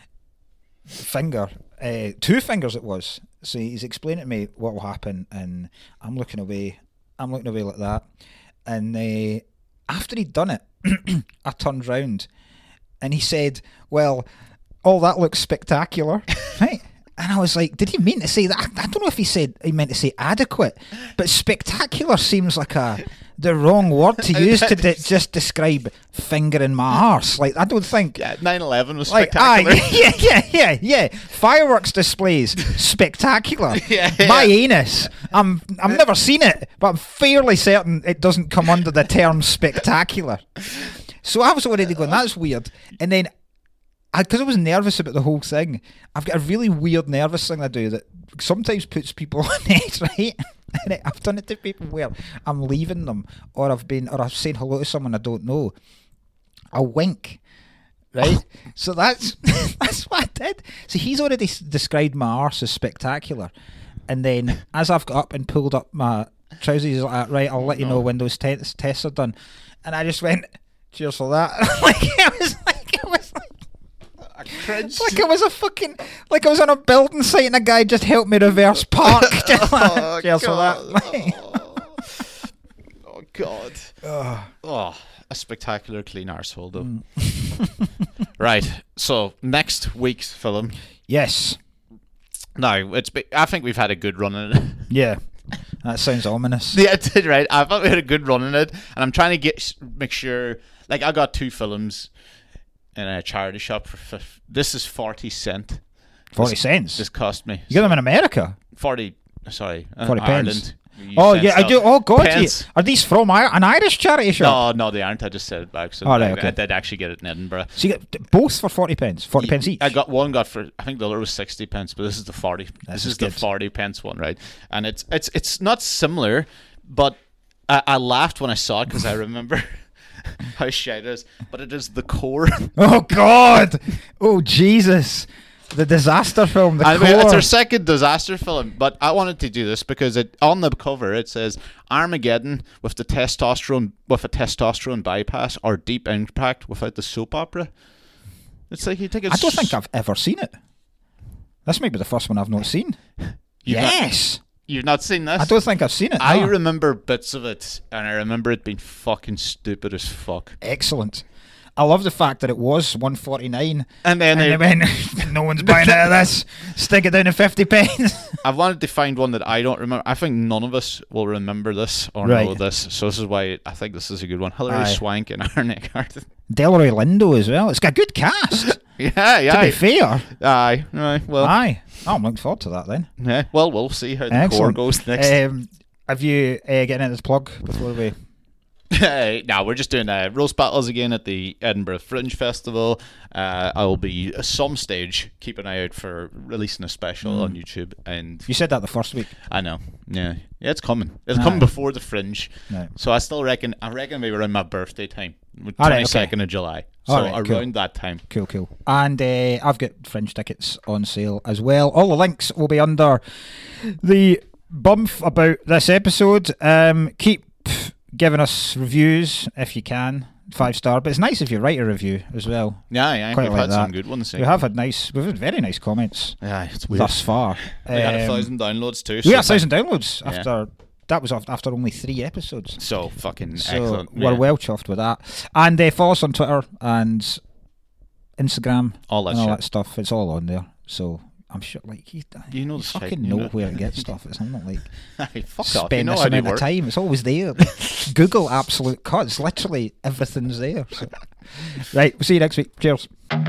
finger, uh, two fingers it was. So he's explaining to me what will happen, and I'm looking away. I'm looking away like that, and uh, after he'd done it, I turned round, and he said, "Well, all that looks spectacular," right? And I was like, "Did he mean to say that?" I don't know if he said he meant to say adequate, but spectacular seems like a the wrong word to use to de- just describe fingering my arse. Like, I don't think. Yeah, nine eleven was Like, spectacular. aye, yeah, yeah, yeah, yeah. Fireworks displays, spectacular. Yeah, My yeah. anus, I'm, I've never seen it, but I'm fairly certain it doesn't come under the term spectacular. So I was already going, that's weird. And then, because I, I was nervous about the whole thing, I've got a really weird nervous thing I do that sometimes puts people on edge, right? And it, I've done it to people where I'm leaving them, or I've been, or I've said hello to someone I don't know. I wink, right? So that's that's what I did. So he's already s- described my arse as spectacular, and then as I've got up and pulled up my trousers, he's like, right, I'll let you No. know when those te- tests are done. And I just went, cheers for that. Like it was like it was like. I cringed. Like I was a fucking, like I was on a building site and a guy just helped me reverse park. Oh, Cheers for God. that. Oh, oh, God. Ugh. Oh, a spectacular clean arsehole, though. Mm. Right. So, next week's film. Yes. Now, it's. Be- I think we've had a good run in it. Yeah. That sounds ominous. Yeah, it did, right? I thought we had a good run in it, and I'm trying to get make sure. Like, I got two films in a charity shop for fif- this is forty cent. Forty This- cents. This cost me You get them in America. forty. Sorry, uh, Forty pence. Ireland. You Oh said yeah, I stuff. do. Oh god, you, Pence. are these from Ir- an Irish charity shop? No, no, they aren't. I just said it back. So Oh, right, I, okay. I did actually get it in Edinburgh. So you get t- both for forty pence. Forty pence each. I got one got for I think the other was sixty pence, but this is the forty. This This, is is the good. forty pence one, right? And it's it's it's not similar, but I, I laughed when I saw it because I remember how shit it is. But it is The Core. Oh god. Oh Jesus. The disaster film. The I mean, core. it's our second disaster film, but I wanted to do this because it on the cover it says Armageddon with the testosterone with a testosterone bypass or Deep Impact without the soap opera. It's like you take a I don't s- think I've ever seen it. This might be the first one I've not seen. You've not- Yes. You've not seen this? I don't think I've seen it. I no. remember bits of it, and I remember it being fucking stupid as fuck. Excellent. I love the fact that it was one forty nine, And then and I, they went, "No one's buying out of this. Stick it down to fifty pence." I wanted to find one that I don't remember. I think none of us will remember this or Right. know this, so this is why I think this is a good one. Hilary Aye. Swank and Aaron Eckhart. Delroy Lindo as well. It's got a good cast. yeah, yeah. To be fair, Aye, aye. Well, aye. Oh, I'm looking forward to that then. yeah. Well, we'll see how the Excellent. core goes next. Um, have you uh, getting into this plug before we? Uh, now we're just doing uh, roast battles again at the Edinburgh Fringe Festival. Uh, I will be at some stage keep an eye out for releasing a special Mm. on YouTube. And You said that the first week. I know, yeah, yeah, it's coming. It's Aye. coming before the Fringe, Right. so I still reckon. I reckon maybe around my birthday time, All right, twenty okay. second of July. So All right, around cool. that time. Cool, cool. And uh, I've got Fringe tickets on sale as well. All the links will be under the bump about this episode. Um, keep giving us reviews if you can, five star. But it's nice if you write a review as well. Yeah, yeah, Quite we've like had some that. good ones. We have had nice, we've had very nice comments Yeah, it's weird. thus far. We had a Um, thousand downloads too. We so had a thank- thousand downloads Yeah. after. That was af- after only three episodes. So fucking So excellent. we're yeah. well chuffed with that. And uh, follow us on Twitter and Instagram all that and all shit. that stuff. It's all on there. So I'm sure, like, you, You know you the shit, fucking you know, know. where to get stuff. It's not like Hey, fuck off. You spend know this how to amount of work. time. It's always there. Google absolute cuts. Literally everything's there. So. Right, we'll see you next week. Cheers.